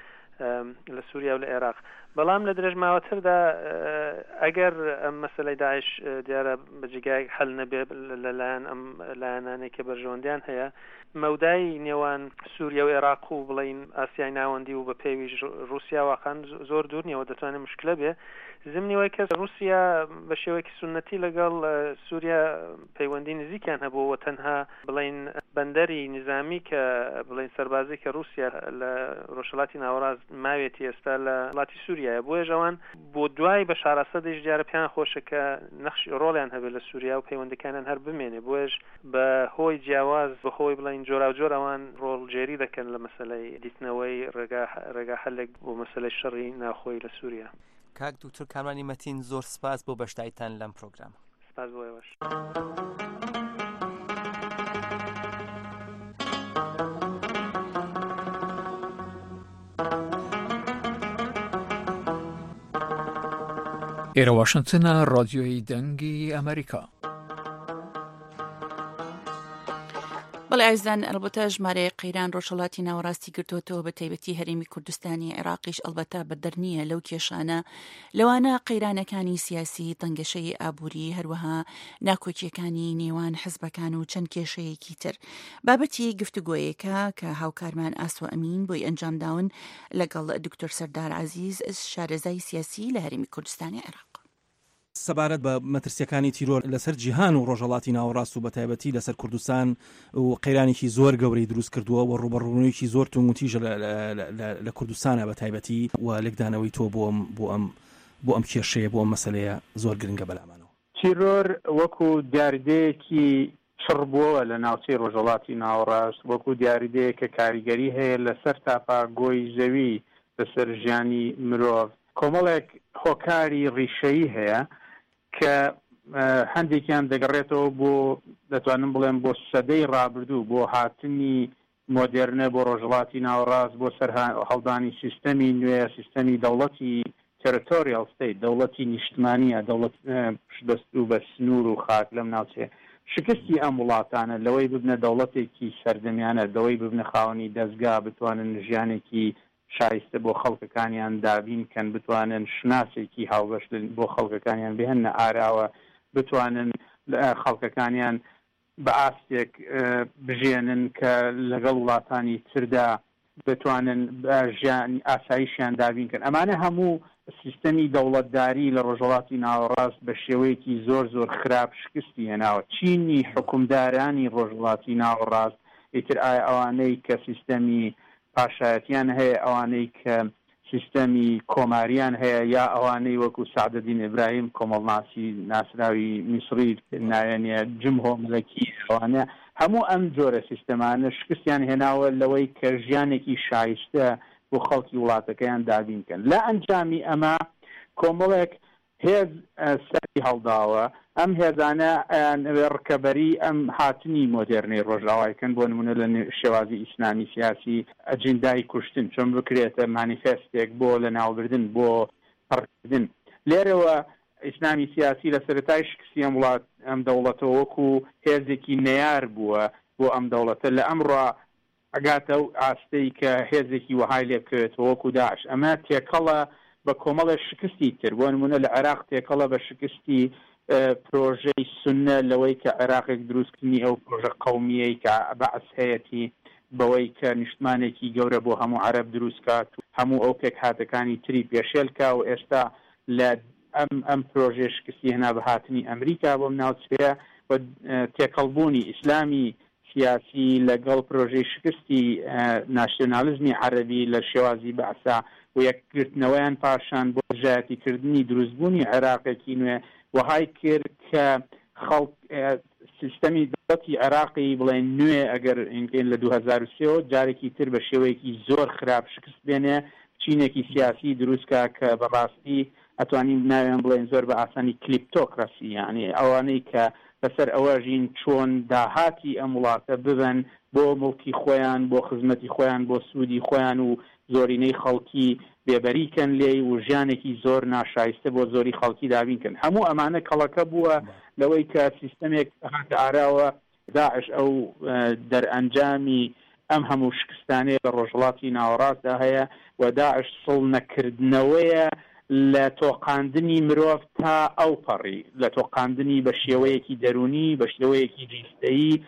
لە سووریا و لە عێراق، بەڵام لە درێژ ماوەتردا ئەگەر ئەم مەسەلەی داعش دیارە بەجێگای حەل نەبێ لەلایەن ئەم لایەنانێک کە بەرژەوەندیان هەیە، مەودای نێوان سووریا و عێراق و بڵین ئاسیای ناوەندی و بە پێویش رووسیا واقعا زۆر دوور نیەوە دەتوانێت مشکلە بێ زمنیەوەی کەس رووسیا بە شێوەیەکی سنەتی لەگەڵ سووریا پەیوەندی نزیکیان هەبووە تەنها بڵین بەندەری نظامی کە بڵین سەربازی کە رووسیا لە ڕۆژهەڵاتی ناوەڕاست ماوێتی ئێستا لە وڵاتی سووریایە بۆیە ئەوان بۆ دوای بەشار ئەسەدیش دیارە پێیان خۆشە کە نەخشی ڕۆڵیان هەبێت لە سووریا و پەیوەندەکانیان هەر بمێنێ بۆیەش بە هۆی جیاواز بەهۆی بڵین جۆرا و جۆر ئەوان ڕۆڵجێری دەکەن لە مەسەلەی دیتنەوەی ڕێگا حەلێک بۆ مەسەلەی شەڕی ناوخۆی لە سووریا. کاک دوکتۆر کامرانی مەتین زۆر سپاس بۆ بەشداریتان لەم پرۆگرام. سپاس بۆ ئێوەش. ئێرە واشنگتنە ڕادیۆی دەنگی ئەمریکا. بەڵێ ئازان ئەلبەتە ژمارەیە قەیران ڕۆژهەڵاتی ناوەڕاستی گرتووەتەوە بە تایبەتی هەرێمی کوردستانی عێراقیش ئەلبەتە بەدەرنیە لەو کێشانە لەوانە قەیرانەکانی سیاسی تەنگەشەی ئابووری هەروەها ناکۆکیەکانی نێوان حزبەکان و چەند کێشەیەکی تر بابەتی گفتوگۆیەکە کە هاوکارمان ئاسوە ئەمین بۆی ئەنجامداون لەگەڵ دکتۆر سەردار عەزیز شارەزای سیاسی لە هەرێمی کوردستانی عێراق. سەبارەت بە مەترسیەکانی تیرۆر لەسەر جیهان و ڕۆژهەڵاتی ناوەڕاست و بەتایبەتی لەسەر کوردستان و قەیرانێکی زۆر گەورەی دروست کردووە و ڕوبەڕوونیەکی زۆر تونگوتیژە لە کوردستانە بەتایبەتی و لێکدانەوەی تۆ بۆ ئەم کێشەیە بۆ ئەم مەسەلەیە زۆر گرنگە بەلامانەوە. تیرۆر وەکو دیاریدەیەکی چڕ بووە لە ناوچەی ڕۆژهەڵاتی ناوەڕاست وەکو دیاریدەیە کە کاریگەری هەیە لەسەر تاپاگۆی زەوی لەسەر ژیانی مرۆڤ کۆمەڵێک هۆکاری ڕیشەیی هەیە کە هەندێکیان دەگەڕێتەوە بۆ دەتوانم بڵێم بۆ سەدەی ڕابردوو بۆ هاتنی مۆدێرنە بۆ ڕۆژهەڵاتی ناوەڕاست بۆ سەر هەڵدانی سیستەمی نوێ سیستەمی دەوڵەتی تێرۆتۆریال ستەیت دەوڵەتی نیشتمانیە دەوڵەت پشتبەست بە سنوور و خاک لەم ناوچێ شکستی ئەم وڵاتانە لەوەی ببنە دەوڵەتێکی سەردەمیانە دەوەی ببنە خاوەنی دەستگا بتوانن ژیانێکی شایستە بۆ خەڵکەکانیان دابین کەن بتوانن شناسێکی هاوبەشت بۆ خەڵکەکانیان بهێنە ئاراوە بتوانن خەڵکەکانیان بە ئاستێک بژێنن کە لەگەڵ وڵاتانی تردا بتوانن ژیان ئاساییشیان دابین کەن ئەمانە هەموو سیستەمی دەوڵەتداری لە ڕۆژهەڵاتی ناوەڕاست بە شێوەیەکی زۆر زۆر خراپ شکستی هێناوە چینی حکومدارانی ڕۆژهەڵاتی ناوەڕاست ئیتر ئایا ئەوانەی کە سیستەمی پاشایەتیان هەیە ئەوانەی کە سیستەمی کۆماریان هەیە یا ئەوانەی وەکو سعدەدین ئیبراهیم کۆمەڵناسی ناسراوی میسری ناوێنێ جمهۆ ملکی ئەوانە هەموو ئەم جۆرە سیستەمانە شکستیان هێناوە لەوەی کە ژیانێکی شایستە بۆ خەڵکی وڵاتەکەیان دابین کەن لە ئەنجامی ئەمە کۆمەڵێک هێز سەری هەڵداوە ئەم هێزانە ڕکەبەری ئەم هاتنی مۆدێرنەی ڕۆژاوایکەن بۆ نمونە لە شێوازی ئیسلامی سیاسی ئەجندای کوشتن چۆن بکرێتە مانیفێستێک بۆ لە ناوبردن بۆ پڕکردن لێرەوە ئیسلامی سیاسی لە سەرەتای شکستی ئەم وڵات ئەم دەوڵەتەوە وەکو هێزێکی نەیار بووە بۆ ئەم دەوڵەتە لە ئەمڕۆ ئەگاتە و ئاستەی کە هێزێکی وهای لێ بکەوێتەوە وەکو داعش ئەمە تێکەڵە بە کۆمەڵە شکستی تر بۆ نمونە لە عێراق تێکەڵە بە شکستی پرۆژەی سونە لەوەی کە عێراقێک دروستکردنی ئەو پرۆژە قەومیەی کە بەعس هەیەی بەوەی کە نیشتمانێکی گەورە بۆ هەموو عەرەب دروستکات و هەموو ئەو پێک هاتەکانی تری پێشێلکا و ئێستا لە ئەم پرۆژێ شکستی هێنا بە هاتنی ئەمریکا بۆم ناوچەیە و تێکەڵبوونی ئیسلامی سیاسی لەگەڵ پرۆژەی شکستی ناشنالیزمی عەرەبی لە شێوازی بەعسا و یەکگرتنەوەیان پاشان بۆ ژایەتیکردنی دروستبوونی عێراقێکی نوێ وهای کرد کە خەڵک سیستەمی دەوڵەتی عێراقی بڵێن نوێ ئەگەر ئینکەین لە 2003 جارێکی تر بە شێوەیەکی زۆر خراپ شکست بێنێ چینێکی سیاسی دروستکە کە بەڕاستی ئەتوانین ناوێن بڵێن زۆر بە ئاسانی کلیپتۆکراسی یعنی ئەوانەی کە بەسەر ئەوەژین چۆن داهاتی ئەم وڵاتە ببن بۆ مڵکی خۆیان بۆ خزمەتی خۆیان بۆ سوودی خۆیان و زۆرینەی خەڵکی بێبەریکەن لێی و ژیانێکی زۆر ناشایستە بۆ زۆری خەڵکی دابینکەن هەموو ئەمانە کەڵەکە بووە لەوەی کە سیستەمێک هاتە ئاراوە داعش ئەو دەرئەنجامی ئەم هەموو شکستانەیە لە ڕۆژهەڵاتی ناوەڕاستدا هەیە و داعش سڵ نەکردنەوەیە لە تۆقاندنی مرۆڤ تا ئەو پەڕی لە تۆقاندنی بە شێوەیەکی دەرونی بە شێوەیەکی جیستایی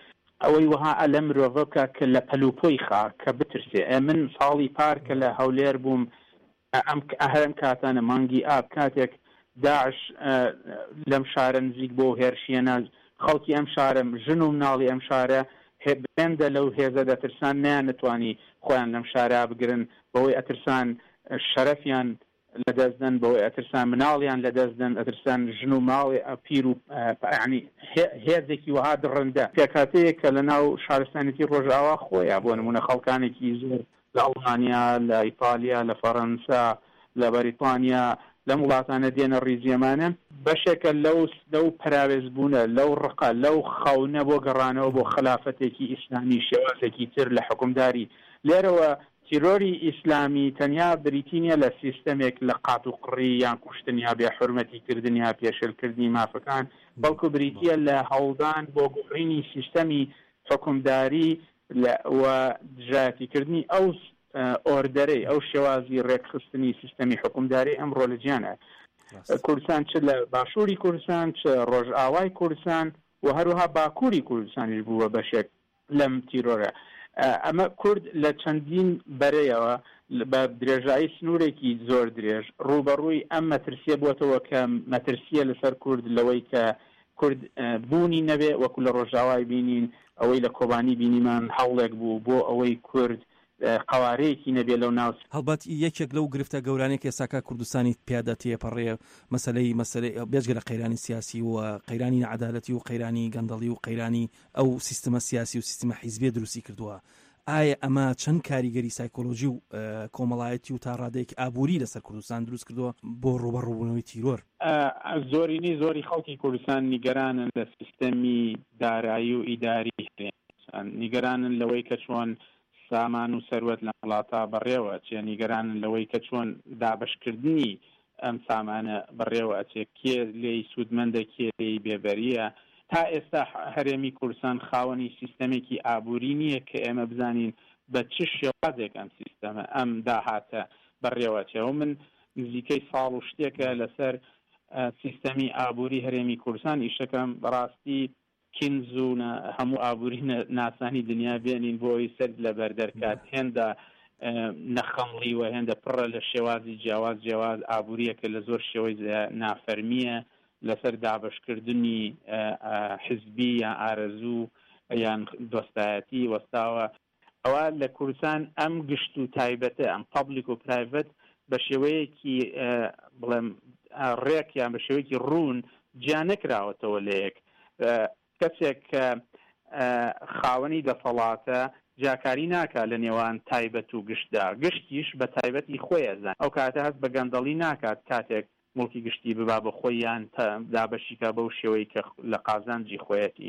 ئەوەی وها ئە لە مرۆڤە بکە کە لە پەلوپۆی خا کە بترسێ. من ساڵی پار کە لە هەولێر بووم ئەم کاتانە مانگی ئاب کاتێک داعش لەم شارە نزیک بۆ هێرشیەنە خەڵکی ئەم شارە ژن و مناڵی ئەم شارە بێندە لەو هێزە دەترسان نیان نتوانی خۆیان لەم شارە بگرن بەوەی ئەترسان شەرەفیان لەدەستدەن بەوەی ئەترسان مناڵیان لەدەستدەن ئەترسان ژن و ماڵی پیر و ینی هێزێکی وها دڕندە پێکاتەیە کە لە ناو شارستانێتی ڕۆژاوا خۆیان بۆ نمونە خەڵکانێکی زۆر لە ئەڵمانیا لە ئیتالیا لە فەڕەنسا لە بەریتانیا لەم وڵاتانە دێنە ڕیزیەمانە بەشێکە لەو پراوێزبوونە لەو ڕقە لەو خەونە بۆ گەڕانەوە بۆ خلافەتێکی ئیسلامی شێوازێکی تر لە حکومداری لێرەوە تیرۆری ئیسلامی تەنیا بریتینە لە سیستەمێک لە قات و قڕی یان کوشتن یا بێ حرمەتی کردن یا پێشلکردنی مافەکان بەڵکو بریتە لە هەوڵدان بۆ گوڕینی سیستەمی حکومداری و دژایەتیکردنی ئەو ئۆردەرەی ئەو شێوازی ڕێکخستنی سیستەمی حکومداری ئەمڕۆ لە جیانە کوردستان چ لە باشووری کوردستان چ ڕۆژئاوای کوردستان و هەروەها باکووری کوردستانیش بووە بەشێک لەم تیرۆرە. ئەمە کورد لە چەندین بەرەیەوە بە درێژایی سنوورێکی زۆر درێژ ڕوبەڕووی ئەم مەترسیە بووەتەوە کە مەترسیە لەسەر کورد لەوەی کە کورد بوونی نەبێ وەکو لە ڕۆژاوای بینین ئەوەی لە کۆبانی بینیمان هەوڵێک بوو بۆ ئەوەی کورد قوارەیەکی نەبێ لەو ناو هەڵبەت یەکێک لەو گرفتە گەورانێک ئێساکە کوردستانی پیادە تێپەڕێ مەسلەی بێژگە لە قەیرانی سیاسی و قەیرانی نەعەدالەتی و قەیرانی گەندەڵی و قەیرانی ئەو سیستەمە سیاسی و سیستەمە حیزبیە دروستی کردووە. ئایا ئەمە چەند کاریگەری سایکۆلۆژی و کۆمەڵایەتی و تا ڕادەیەک ئابووری لەسەر کوردستان دروست کردووە بۆ ڕوبەڕووبوونەوەی تیرۆر؟ زۆری خەڵکی کوردستان نیگەرانن لە سیستەمی دارایی و ئیداری نیگەرانن لەوەی کە چۆن سامان و سەروەت لە وڵاتە بەڕێوە چێ نیگەرانن لەوەی کە چۆن دابشکردنی ئەم سامانە بەڕێوە ئەچێ کێ لێی سوودمەندە کێ لێی بێبەریە. تا ئێستا هەرێمی کوردستان خاوەنی سیستەمێکی ئابووری نییە کە ئێمە بزانین بە چ شێوازێک ئەم سیستەمە ئەم داهاتە بەڕێوە چێەوە. من نزیکەی ساڵ و شتێکە لەسەر سیستەمی ئابووری هەرێمی کوردستان ئیشەکەم بەڕاستی کینز و هەموو ئابووری ناسانی دنیا بێنین بۆ ئەوی سەر لە بەردەرکات هێندە نەخەمڵی و هێندە پڕە لە شێوازی جیاواز ئابووریەکە لە زۆر شێوەی نافەرمیە لەسەر دابشکردنی حزبی یان ئارەزوو یان دۆستایەتی وەستاوە. ئەوە لە کوردستان ئەم گشت و تایبەتە ئەم پابلیک و پرایڤەت بە شێوەیەکی بڵێم ڕێک یان بە شێوەیەکی ڕوون جیا نەکراوەتەوە لە یەک. کەسێک کە خاوەنی دەسەڵاتە جاکاری ناکات لە نێوان تایبەت و گشتدا گشتیش بە تایبەتی خۆیەزان ئەو کاتە هەست بە گەندەڵی ناکات کاتێک مڵکی گشتی ببا بە خۆیان دابەشیکە بەو شێوەی کە لە قازانجی خۆیەتی.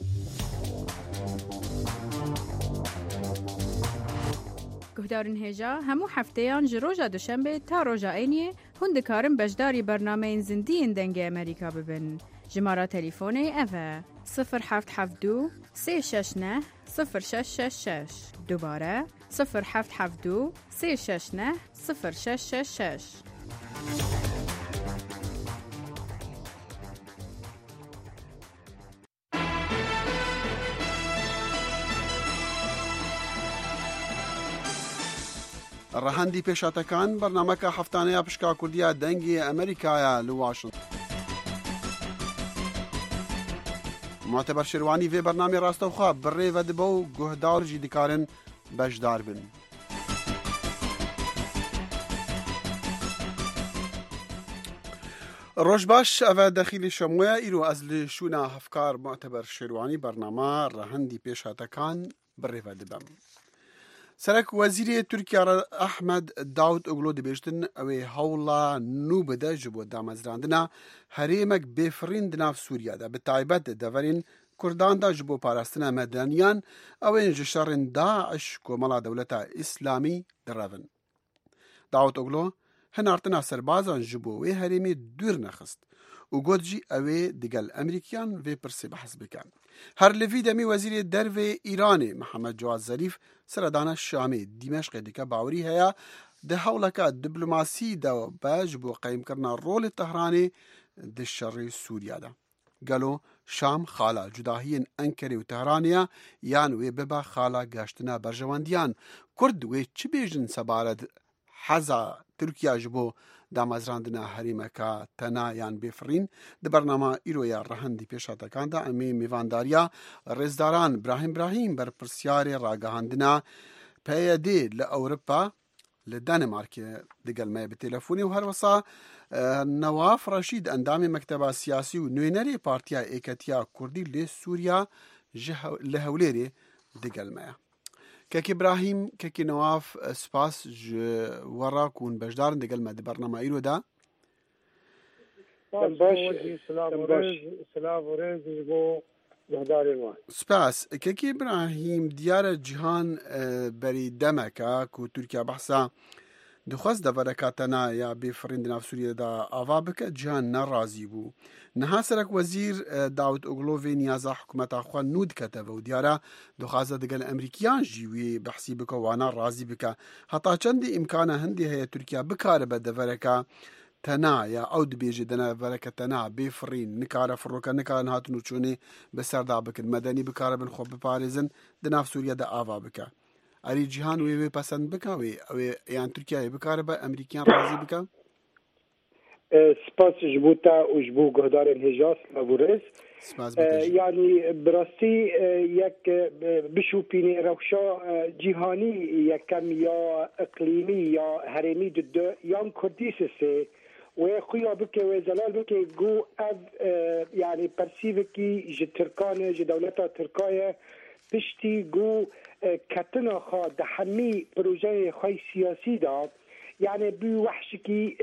گهدارن هێژا هەموو هەفتەیان ji ڕۆژە دوشەمبێ تا ڕۆژە عینیە hûn dikarin beşdarî bernameyên zindiyên dengê Amerîka bibin. Jimara telefônê ev e 0772 369 0666 dubare 0772 369 0666. ڕەهەندی پێشاتەکان بەرنامەکە هەفتانەیە پشکا کوردیە دەنگی ئەمریکایە لە واشنگتن. معتبر شێروانی vê bernamê rastexwe birrê vedibe û guhdar jî dikarin beşdar bin. Roj baş ev e dexîlê şemûye îro ez li şûna hevkar Muteber Şêrwanî bernama Rehendî Pêşhatekan birrê vedibem. Serek Wezîrê Tirkiye re Ahmed Davutoglu dibêjtin ew ê hewla nû bide ji bo damezrandina herêmek bêfirîn di nav Sûriya de bi taybet di deverên Kurdan da ji bo parastina medeniyan ew ên ji şerên Daeş komela dewleta İslamî direvin. Davutoglu hinartina serbazan ji bo wê herêmê dûr nexist û got jî ew ê digel Emerîkiyan vê pirsê behs bikin. Her li vî demê Wezîrê Dervê Îranê Mihemed Cawad Zarîf seredana Şamê Dîmeşqê dike bawerî heye di hewleka diplomasî de be ji bo qeyîmkirina rolê Tehranê di şerê Sûriya de. گلو شام خالا جداهین انکری و تهرانیا یان وی ببا خالا گاشتنا برجواندیان کرد وی چی بیجن سبارد حزا ترکیا جبو دامازراندنا هریمکا تنا یان بفرین د برنامه ایرویا رهندی پیشاتکان دا امی میوانداریا رزداران براهیم بر پرسیار راگهاندنا پیدی لأوروبا لدنمارك دقل ما بالتلفوني وهروصا نواف رشيد اندامي مكتبة سياسي ونوينري بارتيا ايكاتيا كردي لسوريا لهوليري دقل ما كاكي ابراهيم كاكي نواف سباس وراكون بجدارن دقل ما دي برنامه ايرو دا سپاس كاكي ابراهيم ديار جهان بري دمكا كو تركيا بحثا دخواست دا بركاتنا يا بفرند ناف سوريا دا آوابك جهان نرازي بو نها سرك وزير داود اوغلوفي نيازا حكومت اخوان نود كتب و ديارا دخواست دقل امريكيان جيوي بحثي بك وانا رازي بك حتى چند امكانا هندي هي تركيا بكاربه دا بركا تنا یا عود بیجی دنا ولکه تنا بفرین نکاره فروکه نکاره نهاتنو چونی بسردا بکن مدنی بکاره بن خوب بپارزن دنا سوریا دا آوا بکه اری جهان وی پسند بکه وی یان ترکیه بکاره با امریکیان راضی بکه سپاس جبوتا و جبو گهدار الهجاس لابورز يعني براستی یک بشوپینی روشا جهانی یکم یا اقلیمی یا هرمی دو یا کردیسه و خویا بکه و زلال بکه گو از يعني پرسیوکی جه ترکانه جه دولتا ترکایه پشتی گو کتنا خواه ده همی پروژه خواه سیاسی دا يعني بوحشكي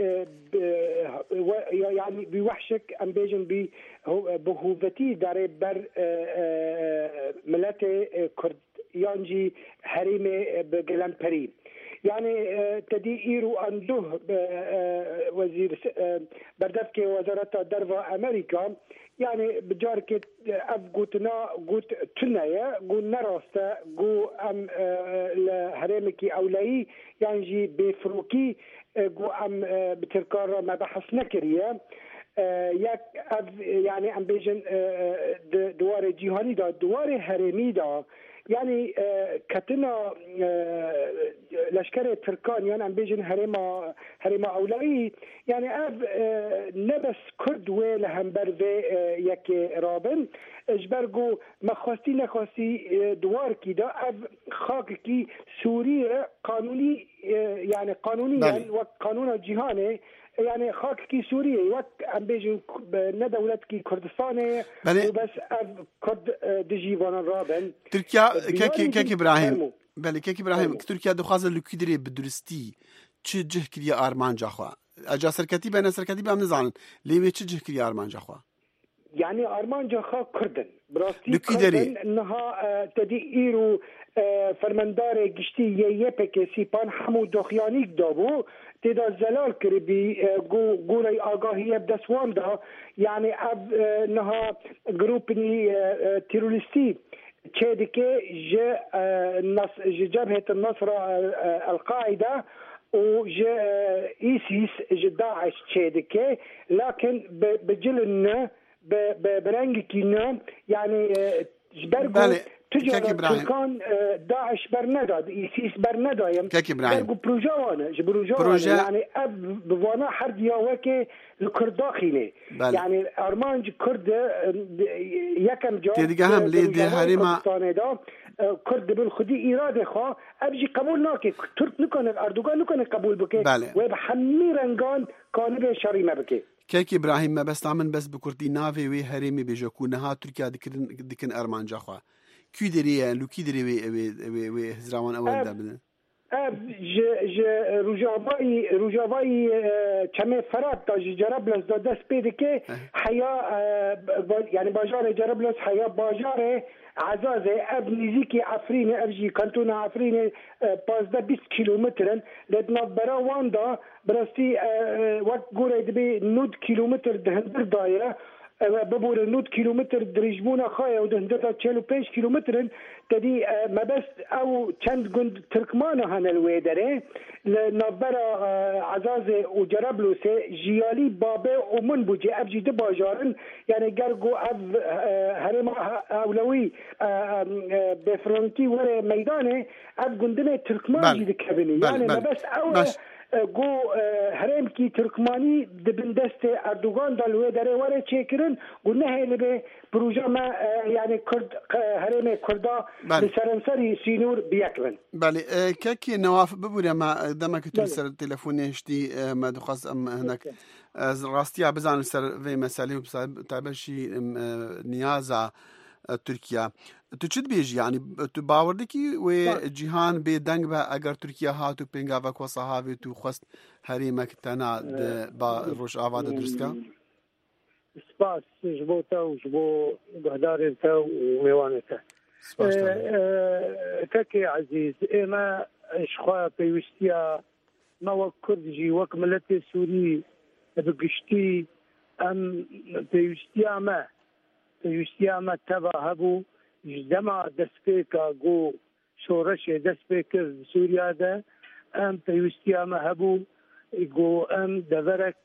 يعني بوحشك ام بيجن بهوفتي داري بر ملت كرد يانجي هريمه بجلمبري يعني تدي ايرو انده وزير بردفك وزارة درفا امريكا يعني بجارك اف قوتنا قوت تنايا قو نراستا قو ام لهريمكي اولي يعني بفروكي قو ام بتركار ما بحث نكريه يك يعني ام بيجن دوار جهاني دا دوار هرمي دا يعني كتنا لشكر تركان يعني ام بيجن هرما اولي يعني اف نبس كرد ولا هم برفي يك رابن اجبرگو مخواستی نخواستی دوار کی دا اف خاک کی سوریه قانونی يعني قانونيا وقانون جهاني يعني خاك كي سوريا وقت ام بيجي ندولت كي كردستان وبس كرد دجي وانا رابن تركيا كيك ابراهيم بله كيك ابراهيم تركيا دخواز لكيدري بدرستي چه جه كريا ارمان جاخوا اجا سركتي بين سركتي بام نزان ليه چه جه كريا ارمان جاخوا يعني ارمان جاخوا كردن براستي كردن انها تديرو فرماندار گشتی یپک سیپان همو دخیانیک دابو تدا زلال کری بی گوری آگاهی بدسوان دا يعني اب نها گروپنی تيروريستي چه که جبهة النصر القاعدة و ايسيس داعش چه که لكن بجلن برنگكينا يعني جبرگو تجارة تركان داعش برنداد إيسيس برندايم برقو بروجوانا يعني أب بوانا حرد ياوكي الكرداخيني يعني أرمانج كرد يكم جاب تدقهم ليدي هريما كرد بالخدي إرادة خوا أبجي قبول ناكي ترك نكون أردوغان نكون قبول بكي وبحمي رنگان كانبه شريمة بكي كيك إبراهيم ما بس تعمل بس بكردي نافي وي هريمي بيجوكونها تركيا دكن أرمان جاخوا كي دري لو كي دري وي هزراوان اول دابن روجاوای چمه فرات تا جربلس دست پیده که حیا يعني باجار جربلس حیا باجار عزازه اب نزيكي عفرين ابجي كانتون عفرين 15-20 كيلومتر لدنا برا واندا براستي وقت قولي دبي نود كيلومتر دهندر دايره ببور 9 كيلومتر دريجبونا خايا ودهندتا 45 كيلومتر تدي ما بس او چند گند ترکمانا هن الويدره لنبرا عزازه وجربلو سي جيالي بابه ومن بوجي ابجي دباجارن يعني قرقو اف هرم اولوي بفرونتي ورا ميدانه اف گندنه ترکمان جي دكبني يعني ما بس او جو هرم کی ترکمانی دبن دست اردوغان دلوه داره وره چیکرن و نه هلی به پروژه ما يعني کرد هرم کردا لسرنسری سینور بیاکرن. بله كاكي نواف ببوري ما دمك ترسل التليفون يشتي ما دخص ام هناك راستي بزان سر في مسالي تابشي نيازا تركيا تشد بيجي يعني باوردكي وجيهان بيدنگ با اگر تركيا هاتو بينغا وكو صحابي تو خست هريمك تنا با روش آواده درسكا سپاس جبوتا وجبو قهدارتا وميوانتا كاكي عزيز اما اشخوا بيوستيا ما كردجي وك ملتي سوري بقشتي ام بيوستيا ما تبا هبو جدما دسبيكا جو شورش دسبيكا سوريا دا ام بيوستيا ما هبو جو ام دورك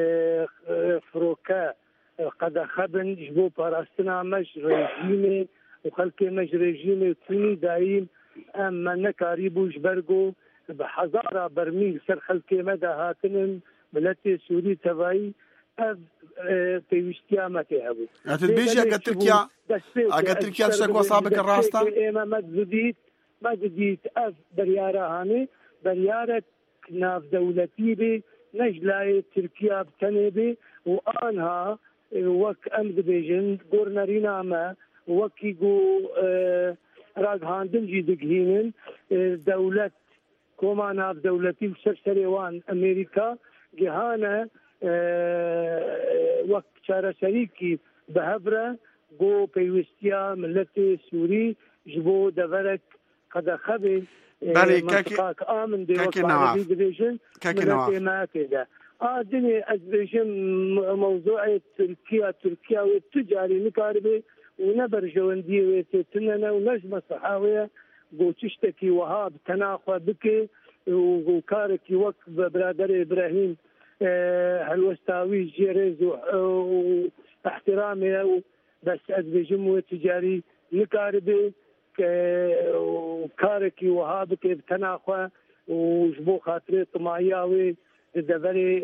فروكا قد خبن جبو باراستنا مش ريجيمي وخلقي مش ريجيمي توني دايم ام نكاريبو جبرجو بحزارة برميل سر خلقي مدى هاتنن ملتي سوري تباي بيوستيا ما تهبو هتبيجي اگر تركيا شكوى صابك الراستا ما جديد اف بريارة هاني بريارة ناف دولتي بي نجلاي تركيا بتنبي وانها وك امد بيجن قرنرينا ما وكي جو راق هاندن جي دقهينن دولة كوما ناف دولتي وسرسريوان امريكا جهانا وك شارع شريكي بهبرة جو بيوستيا ملتي سوري جبو دفرك قد خبي منطقاك آمن دي وقت عربي ديفيجن ملتي ما كده دني أزبيجن موضوع تركيا والتجاري نكاربي ونبر جواندي ويتننا ونجمة صحاوية جو تشتكي وهاب تناخوا بكي وكاركي وك برادر إبراهيم هالوستاوي جيريز واحترامي بس أزبيجن وتجاري نكاربي وكاركي وهابك بتناخوا وجبو خاطري طماياوي دبري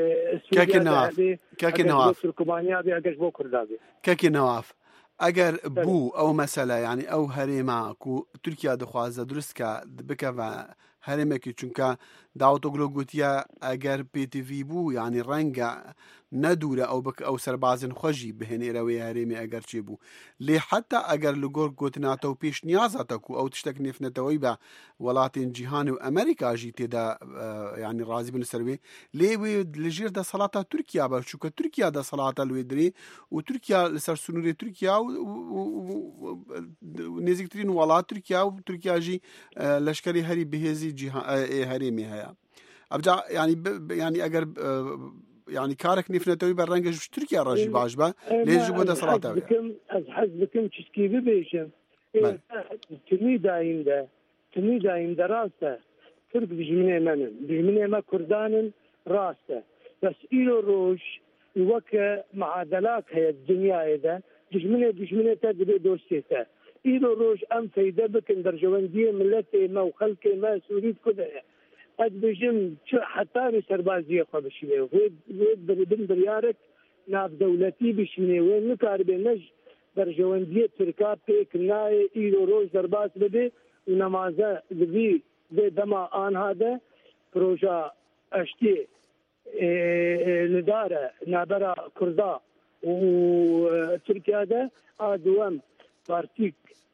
كاكي نواف اگر بو او مسألة يعني او هريما كو تركيا دخوازه درسكا بكا هرمكي چونکە داوتۆگلۆ گوتیە ئەگەر PTV بوو یعنی ڕەنگە نەدوورە ئەو سەربازن خۆشی بهێنێرەوەی هەرێمی ئەگەر چێ بوو لێ حتا ئەگەر لە گۆر گوتناتەوە پێش نیازاتەکو ئەو تشتێک نێفنەتەوەی بە وڵاتین جیهان و ئەمریکاژی تێدا یعنی ڕازی بن سەروێ لێوێ لەژێر دەسەڵاتە تورکیا بە چونکە تورکیا دەسەڵاتە لێ درێ و تورکیا لەسەر سنووری تورکیا و نزیکترین وڵات تورکیا و تورکیاژی لەشکری هەری بەهێزی هەرێمی هەیە ئەبجا ینی ئەگەر يعني كارك نفنتوي برنجش تركيا راجي باش با ليش بده صلاته از حزبكم تشكي ببيشم تني دايم دراسته ترك بجمنه ما كردان راسته بس إلو روش يوكا معادلات هي الدنيا ده بجمنه تدري دوستيته إلو روش أم فايدة بكن درجواندية ملتي ما وخلقي ما سوريد كده قد بجم حتى سربازية خبشية ويد بن بريارك ناف دولتي بشمني وين نكاربي نج برجواندية تركاب بيك ناي إيلو روز سرباز بدي ونمازة بذي دما آن هذا بروجا أشتي ندارة نابرا كردا وتركيا ده آدوام بارتيك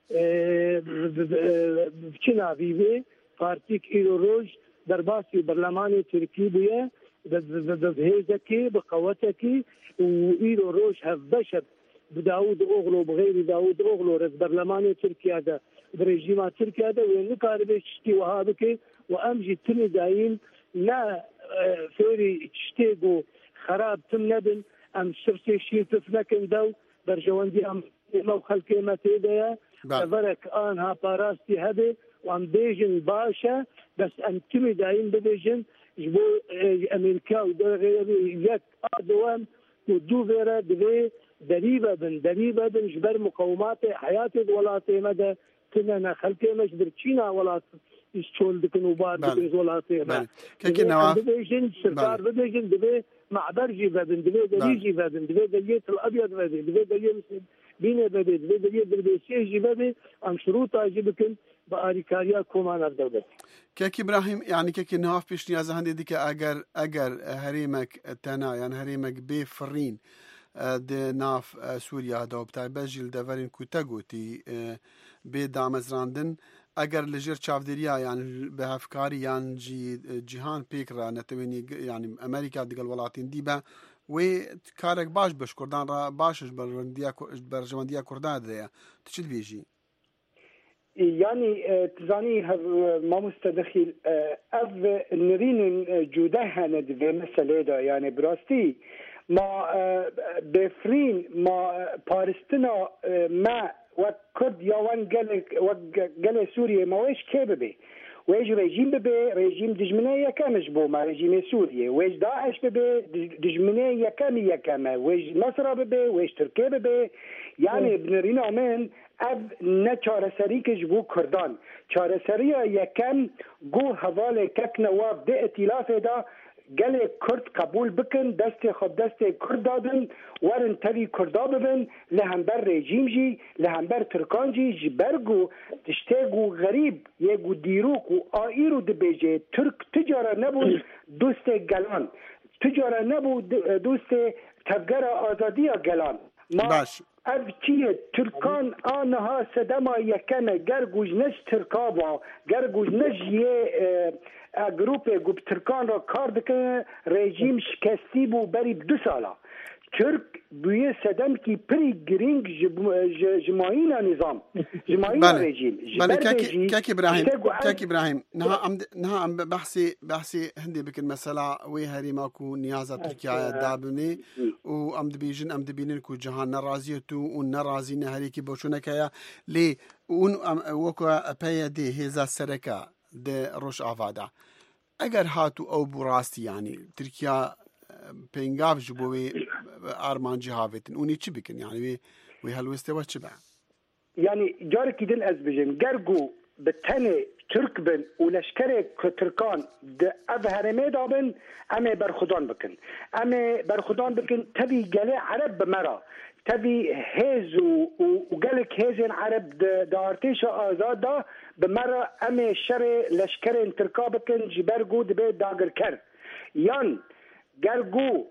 بچنا فيفي بارتيك إيلو روز درباسي برلماني تركي بيه بهيزكي بقوتكي وإيلو روش هفبشب بداود أغلو بغير داود أغلو رز برلماني تركيا ده بريجيما تركيا ده وين كاربي تشتي وهابكي وأمجي تني دايم لا فوري تشتيقو خراب تم نبن ام شرشي تفنكن دو برجواندي ام لو خلقي ما تيديا فرق انها باراستي هذه وام بيجن باشا بس انتمي دايم ببيجن جبو امريكا ودغير يك اردوان ودو فيرا دبي دريبه بن جبر مقاومات حياه الولاتي مدى كنا خلقي مش برتشينا ولات يشتول دكن وبار دكن ولاتي كي نواف بيجن سركار بيجن دبي مع برجي بدن دبي دريجي بدن دبي دليت الابيض بدن دبي دليت بينه بدن دبي دليت شيء بدن ام شروط اجيبكن باريكاريا كومان الدولة كيك إبراهيم يعني كيك نواف بيش نيازة هندي ديك أجر هريمك تنا يعني هريمك بفرين ده ناف سوريا هذا وبتاع بجيل دفرين كتاجوتي بدعم زراندن اگر لجر چافدریا يعني بهفكاري يعني جهان بيكرا نتويني يعني امريكا ديال الولاتين ديبا و كارك باش بشكردان را باشش برجمنديا كردان ده تشد بيجي يعني تزاني ما مستدخل اف نرين جودها ندفي مسألة دا يعني براستي ما بفرين ما بارستنا ما وكرد يوان قال سوريا ما ويش كيببي ويش ريجيم ببي ريجيم دجمنية كامش بو ما ريجيم سوريا ويش داعش ببي دجمنية كامية ويش نصر ببي ويش تركيا ببي يعني بنرينا من اب نچاره سری که جبو کردان چاره سری یکم گو حواله کک نواب ده ائتلاف دا گل کرد قبول بکن دست خود دست کرد دادن ورن تری کردا ببن لهمبر رژیم جی لهمبر ترکان جی جبرگو تشتگو غریب یگو دیروک و آئیرو دبیجه ترک تجاره نبود دوست گلان تجاره نبود دوست تفگر آزادی گلان باش اف چیه ترکان آنها صدما یکمه گرگوش نش ترکابا گرگوش نش یه گروپ گوب ترکان را کار دکنه رژیم شکستی بو بری 2 ساله ترک بویه صدم کی پری گرینگ جماعینا نظام جماعینا رژیم بله كاكي إبراهيم نها ام بحثي هندي بك المسألة وي هري ماكو نيازة تركيا دابني و ام دبيجن ام دبينن كو جهان نرازيتو ونرازي نهريكي بوشونكايا لي ون وكو ابيا دي هيزا سركا دي روش افادا اگر هاتو او براستي يعني تركيا بينغاف جبوي ارمان جهافتن اوني چي بكن يعني وي هلوسته وچبا يعني جارك دين ازبجن جرجو بالتاني ترك بن ولشكري كتركان أظهر ميدا بن أمي برخدان بكن أمي برخدان بكن تبي جلي عرب بمرا تبي هيز وقالك هيزين عرب دارتيش آزاد دا بمرا أمي شري لشكري تركا بكن جبرجو دبي داغر كر يان جرجو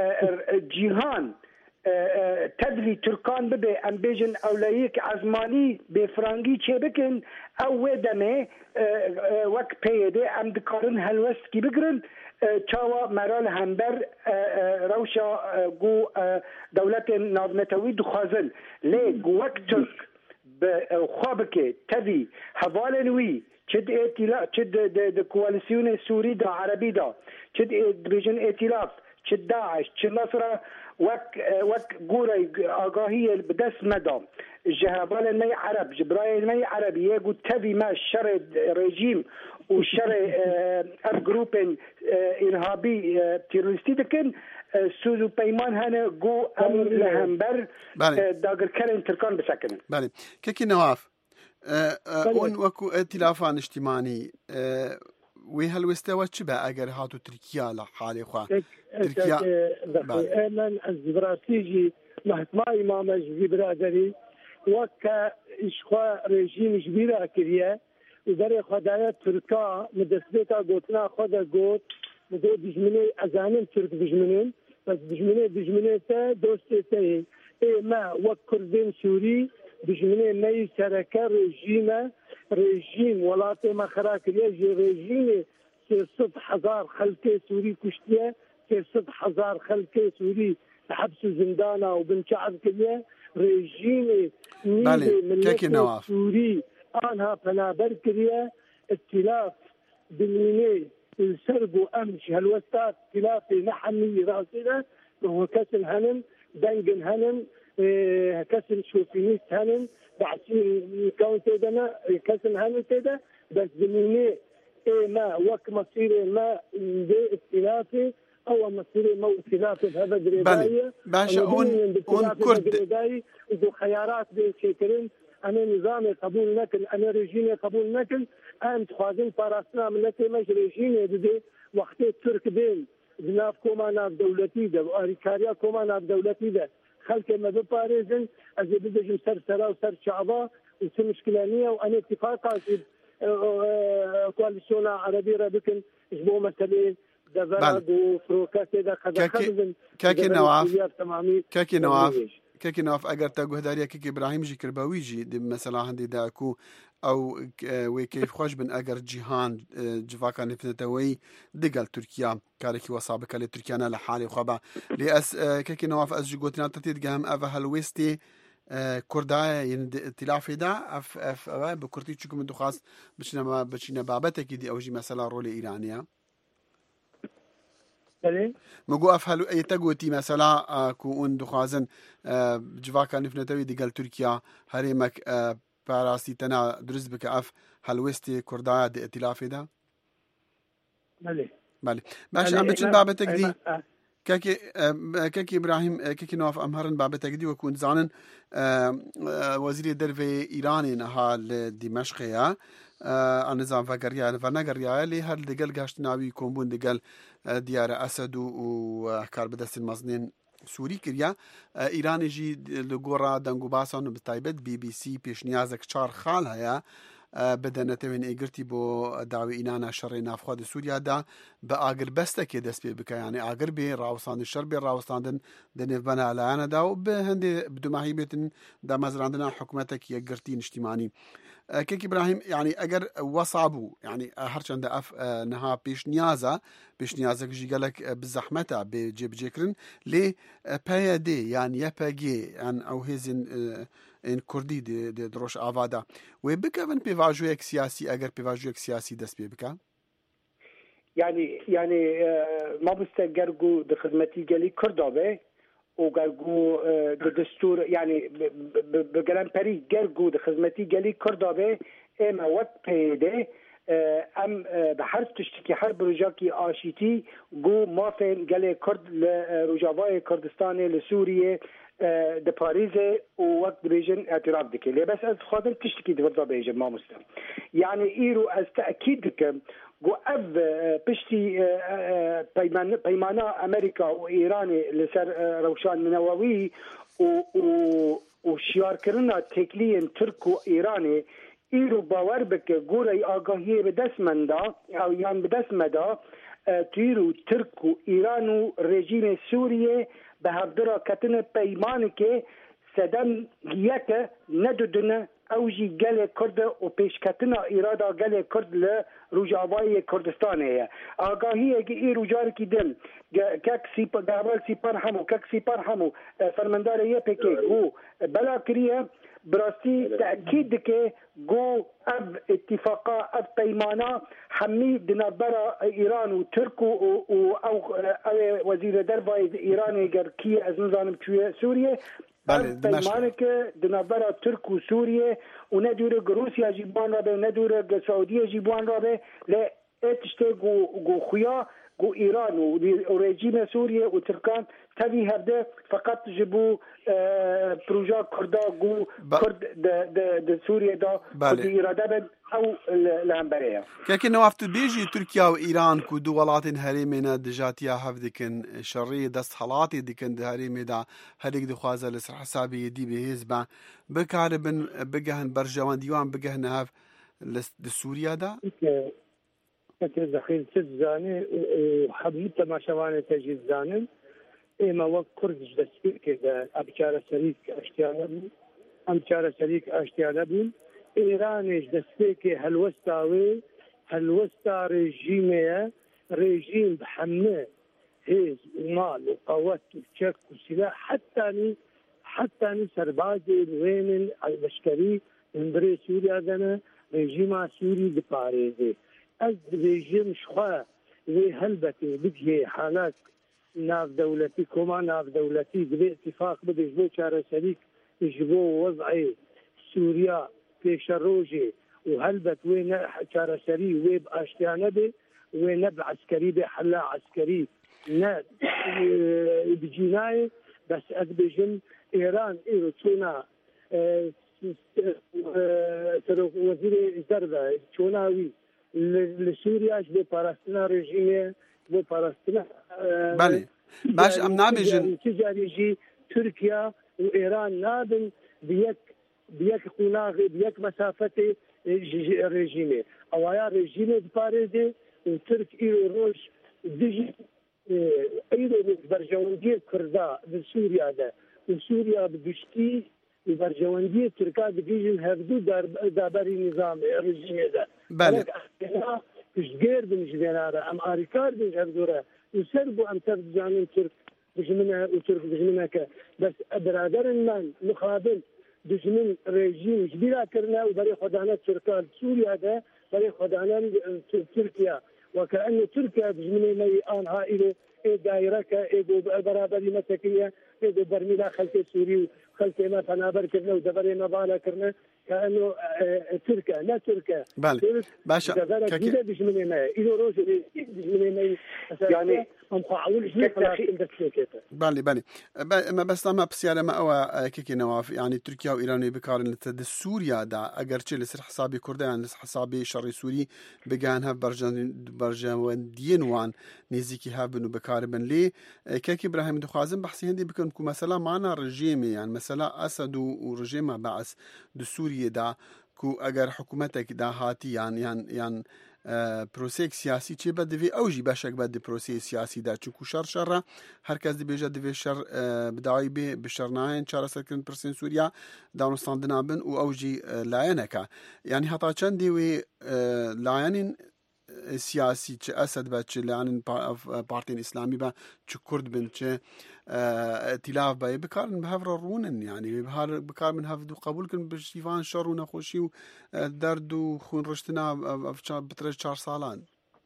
جيهان تدري تركان ببي ام بيجن اوليك عزماني بفرنجي چه بكن او دمه وقت بيدي ام دكارن هلوست كي بگرن چاوا مرال همبر روشا گو دولت نظمتوي دخازن لي گو وقت ترك بخوابك تدي حوالنوي چد ائتلاف چد كواليسيون السوري دا عربي دا چد بيجن ائتلاف چد داعش چد نصره وك قوري آگاهی بدست مدام جهابال المي عرب جبرائيل المي عرب يقول تبي ما شر رجيم وشر جروب إرهابي تيرورستي دكن سوزو بيمان هنا جو أم لهمبر داقر كرن تركان بسكن بالي كيكي نواف اون وكو ائتلافان اجتماعي وهالوستوى شبه اگر هاتو تركيا لحالي خوا تركيا من الزبراتيجي محتما امام جبرادري وكا اشخوا رژیم جبيرا كريا ودار خدايا تركا مدسبتا قوتنا خدا قوت مدو دجمني ازانن ترك دجمنين بس دجمني تا دوستي ما وكردين سوري دجمني مي سركا رژیم ولاتي ما خراكريا جي رژیم 300,000 خلقي سوري كشتيا 300,000 خلقي سوري بحبس زندانا وبنشعب كليا رژیم ملت سوري آنها فنابر كليا ائتلاف بالميني السرب وامش هالوستات ائتلاف نحمي راسنا وكسن هنن دنجن هنن كسن شوفينيست هنن بعسين كون تيدنا كسن هنن تيدا بس زميني ما وك مصير ما دي اختلافي او مصير مو اختلافي بهذا دريدايه باشا اون كرد ودو خيارات بين شيكرين انا نظامي قبول نكن انا ريجيني قبول نكن انت خوازن فراسنا ملتي مش ريجيني بدي وقت الترك بين بناف كوما ناف دولتي ده واريكاريا كوما ناف دولتي ده خلك ما بباريزن از بدجم سر سرا وسر شعبا وسر مشكلانيه وانا اتفاقا كواليسيون عربي ربكن اسبوع مسألة دفرق وفروكات إذا خذ كاكي نواف اگر تا گهداریا کی ابراهیم جی کرباوی جی د مثلا هندی داکو او وی کیف خوش بن اگر جهان جواکا نفتوی دگل ترکیا کارکی وصابه کلی ترکیا نه لحالی خوبا لاس كاكي نواف از جوتنا تتید گهم اف هلويستي كردايا ين ائتلاف دا اف بكرتي تشكم دخاس بچنا بابتك دي اوجي مثلا رول ايرانيا مگو اف هلو يتگوتي مثلا كون دخازن جواكا نفنتوي ديگل تركيا هريمك باراسي تنا درز بك اف هلوستي كردايا دي ائتلاف دا بله باش عم بچن بابتك دي كاكي إبراهيم كاكي نواف أمهرن بابتك دي وكون زانن وزير درفي إيراني نها لدمشقيا النظام فقريا فنقريا اللي هر دقل قاشت ناوي كومبون دقل ديار أسد وكار بدس المزنين سوري كريا إيراني جي لقورا دنقو باسان بتايبت BBC پیش نیازك چار خال هيا بدنتوین ایگرتی بو دعوی اینانا شر نافخواد سوریا دا با آگر بسته که دست پی بکا یعنی آگر بی راوستان شر بی راوستان دنف بنا علیانا دا و به هندی بدو محیبتن دا مزراندنا حکومتك یگرتی نشتیمانی كيك إبراهيم يعني أجر وصعبو يعني هرچند أف نها بيش نيازك جي قالك بزحمتها بجيب جيكرن لي بايدي يعني يباجي يعني أو هزين إن كردي دي دروش آوادا وبكا من بيواجوك سياسي أجر بيواجوك سياسي دس بيبكا يعني ما بستجرجو دخدمتي جالي كردابة وقالوا دستور يعني بقلم بري قالوا دخدمتي جالي كردابة اما وقت ده ام بحرف تشتكي حرب رجاكي آشيتي جو ما فين جالي كرد لرجاوي كردستاني لسوريا ده باريس ووقت بيجن اعتراف دكي ليه بس از خاطر تشتكي دفضل بيجن ما مستم يعني ايرو از تأكيد دكم جو أب بشتي بيمانا أمريكا وإيران لسر روشان منووي وشيار كرنا تكلين ترك وإيراني إيرو باور بك جوري آگاهی بدست مندا أو يعني بدست مدا تيرو ترك وإيران رژیم سوریه به هفدرا کتن پیمان که سدن گیت ندودن اوجی گل کرد و پیشکتنا ایرادا گل کرد لروجاوای کردستانه آگاهی اگه ای روجار کی دل کک سیپا داول سیپار همو کک سیپار همو فرماندار یه پکی گو بلا کریه براستی تأکید که گو اب اتفاقا اب پیمانا حمی دنبرا ایران و ترک و او وزیر دربای ایران گر کی از نظام توی سوریه پیمانه که دنبرا ترک و سوریه و ندوره روسیا جیبان را به ندوره سعودیه جیبان را به ل اتشته گو خویا گو ایران و رژیم سوریه و ترکان تبي هبدا فقط جبوا بروجا كردا جو كرد د سوريا دا إرادة أو العنبرية. كأن وقت بيجي تركيا وإيران كدو ولات هريمنا دجاتيا هفدكن شرية دست حالاتي دكن هريمة دا هريك دخوازة لسر حسابي دي بهزبا بكاربن بجهن برجوان ديوان بجهن هف لسوريا دا. دخيل تزاني وحبيت ما شواني تجي زاني. إما وقت كردش دستور كذا أبشار شريك أشتيانبون أبشار شريك أشتيانبون إيرانش دستور هلوستا ريجيم بحمه هيز ومال وقوات وشك وسلاح حتى سربازي وين البشكري من بري سوريا دنا ريجيم سوري بباريزي از ريجيم شخوا وهلبتي بجي حالات ناف دولتي كما ناف دولتي باتفاق بدش بو شارع شريك يجبو وضعي سوريا في شروجي وهلبت وين شارع شري ويب اشتيانه به وين عسكري بحلا عسكري نا بجناي بس أدبجن إيران إيروتونا وزير الزربة توناوي لسوريا بو باراستنا رجيمه بو باراستنا بله باش ام نابجن تجاري تركيا وإيران نابن بيك قناغ بيك مسافة رجيمه أوايا رجيمه بارده وترك إيرو روش ديجي ايضا برجواندية كردا بسوريا ده وسوريا بجشتي برجواندية تركا بجيجن هفدو دابري نظام رجيمه ده بله مش غير بنجبينارا ام اريكار بنجبدورا وسربو ام تفجانين ترك بجمنها وترك بجمنها بس برادر من مخابل بجمن ريجيم جبيرا كرنا وبري خدانا تركا سوريا ده بري خدانا تركيا وكأن تركيا بجمني مي آن هائلو دائرة كإيجو برابري مسكية إيجو برميلا خلق سوري خلق ما فنابر كرنا ودبري ما بالا كرنا كأنه تركيا لا تركيا باشا كذا بجمني مي إيجو روج بجمني مي يعني هم قاعدين شيء بالي ما بس ما بسيارة ما أو كيكي نواف يعني تركيا وإيران بكارن لتد سوريا دا أجر شيء لسر حسابي كردان لسر حسابي شري سوري بجانها برجواندين وان نزيكي هابن بكاربن لي كيكي إبراهيم دخازم بحسي هندي بكون مثلا معنا رجيمي يعني مثلا أسد ورجيمة بعث سوريا دا كو أجر حكومتك دا هاتي يعني پروسیک سیاسی چه بد وی اوجی باشک بد پروسی سیاسی دا چکو شر هر کس دی بیجا دی شر بدای به شرناین 4% سوریا دانستان دنابن او اوجی لاینکا یعنی حتی چند دی وی لاینین سیاسی چه اسد با چه لاینین پارتین اسلامی با چه کرد بن چه ائتلاف با بکارن به هفر رونن يعني بكار من هفدو قبول كن بشيفان شر ونخوشي ودرد وخون رشتنا بترج 4 سالان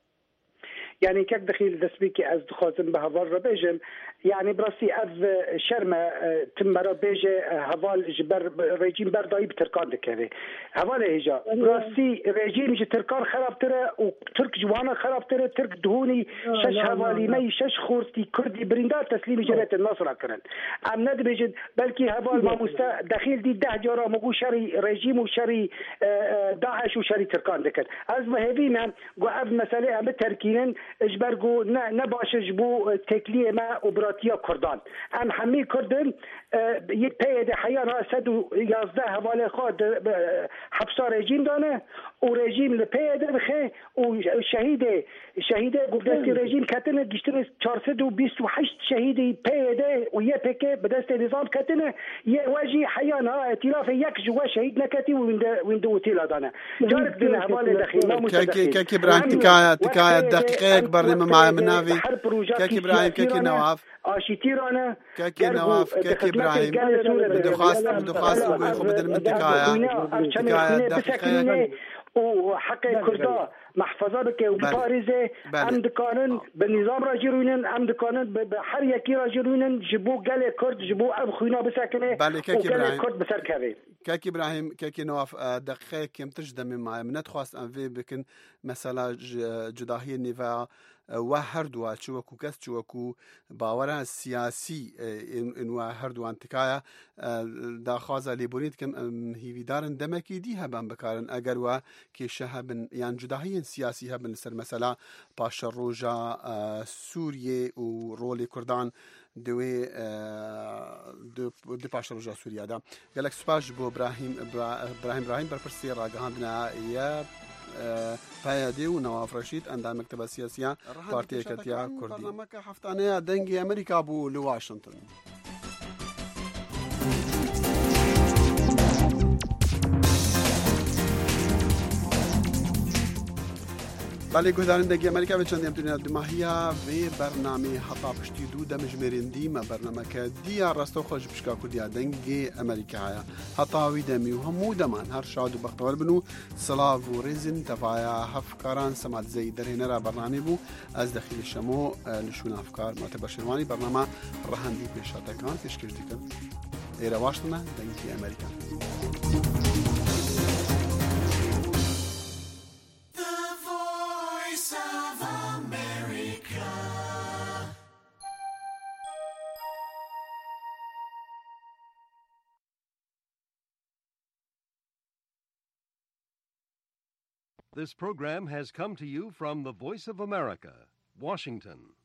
يعني كك دخيل دسبيكي از دخوزن بهفال ربيجن يعني براسي اف شرمه تمرا بيجي هفال جبر ريجيم برداي بتركان دكري هفال هيجا براسي ريجيم جي تركان خراب ترى وترك جوانا خراب ترى ترك دهوني شش هفالي مي شش خورتي كردي بريندار تسليم جنات النصر كرن ام ند بيجن بلكي هفال ما مستا دخيل دي 10 جرا مغو شري ريجيم وشري داعش وشري تركان دكر از ما هيفي من قعد مساله ام تركينن اجبرگو نباشه جبو تکلیه ما اوبراتیا کردان ام همی کردن یک پید حیان ها 111 حواله خود حبسا رژیم دانه و رژیم لپید بخه و شهیده گفته رژیم کتنه گشتن 428 شهیدی پید و یه پکه به دست نظام کتنه یه واجی حیان ها ائتلاف یک جوا شهید نکتی و دو تیلا دانه جارك دين حواله دخيل كاكي ابراهيم تكاية دقيقة برنامج مع منافي كاكي ابراهيم كاكي نواف آشتيرانا كاكي نواف كاكي ابراهيم بدو خاص ويخو بدل من تكاية دقيقة وحق كردا محفظه بك وباريزه ام دكانن بالنظام راجرونن ام دكانن بحر يكي راجرونن جبو قال كرد جبو اب خوينا بساكنه وقال كرد بسركبه كاكي ابراهيم كاكي نواف دقيقه كم تجد من نتخواست ان في بكن مثلا جداهي نيفا وهردوا چوكو كس چوكو باورا سياسي ان وهردوا انتكايا دا خوازا ليبوريت كم هيفيدارن دمكي دي هبن بكارن اگر وا كي شهبن يعني جداهي سياسي هبن سر مثلا باش روجا سوريا ورولي كردان دوي دو باش روجا سوريا دا قالك سباش بو ابراهيم برپرسي راگهاندنا يا پایدی و نواف رشید اندام مکتب سیاسی پارتی کتیا کردی برنامه هفتانه دنگی امریکا بو لواشنطن بله گهدارندگی امریکا به چندیم دنیا دماهیا و برنامه حتا پشتی دو دمجمرین دیما برنامه که دیا راستو خوش بشکا کدیا دنگی امریکا حتا وی دمی و همو دمان هر شاد و بختوار بنو صلاف و رزن تفایا هفکاران سمات زی در هنرا برنامه بو از داخل شمو نشون افکار معتبر شروانی برنامه رهندی پیشاتکان تشکیل دیکن ایره واشتنا دنگی امریکا. This program has come to you from the Voice of America, Washington.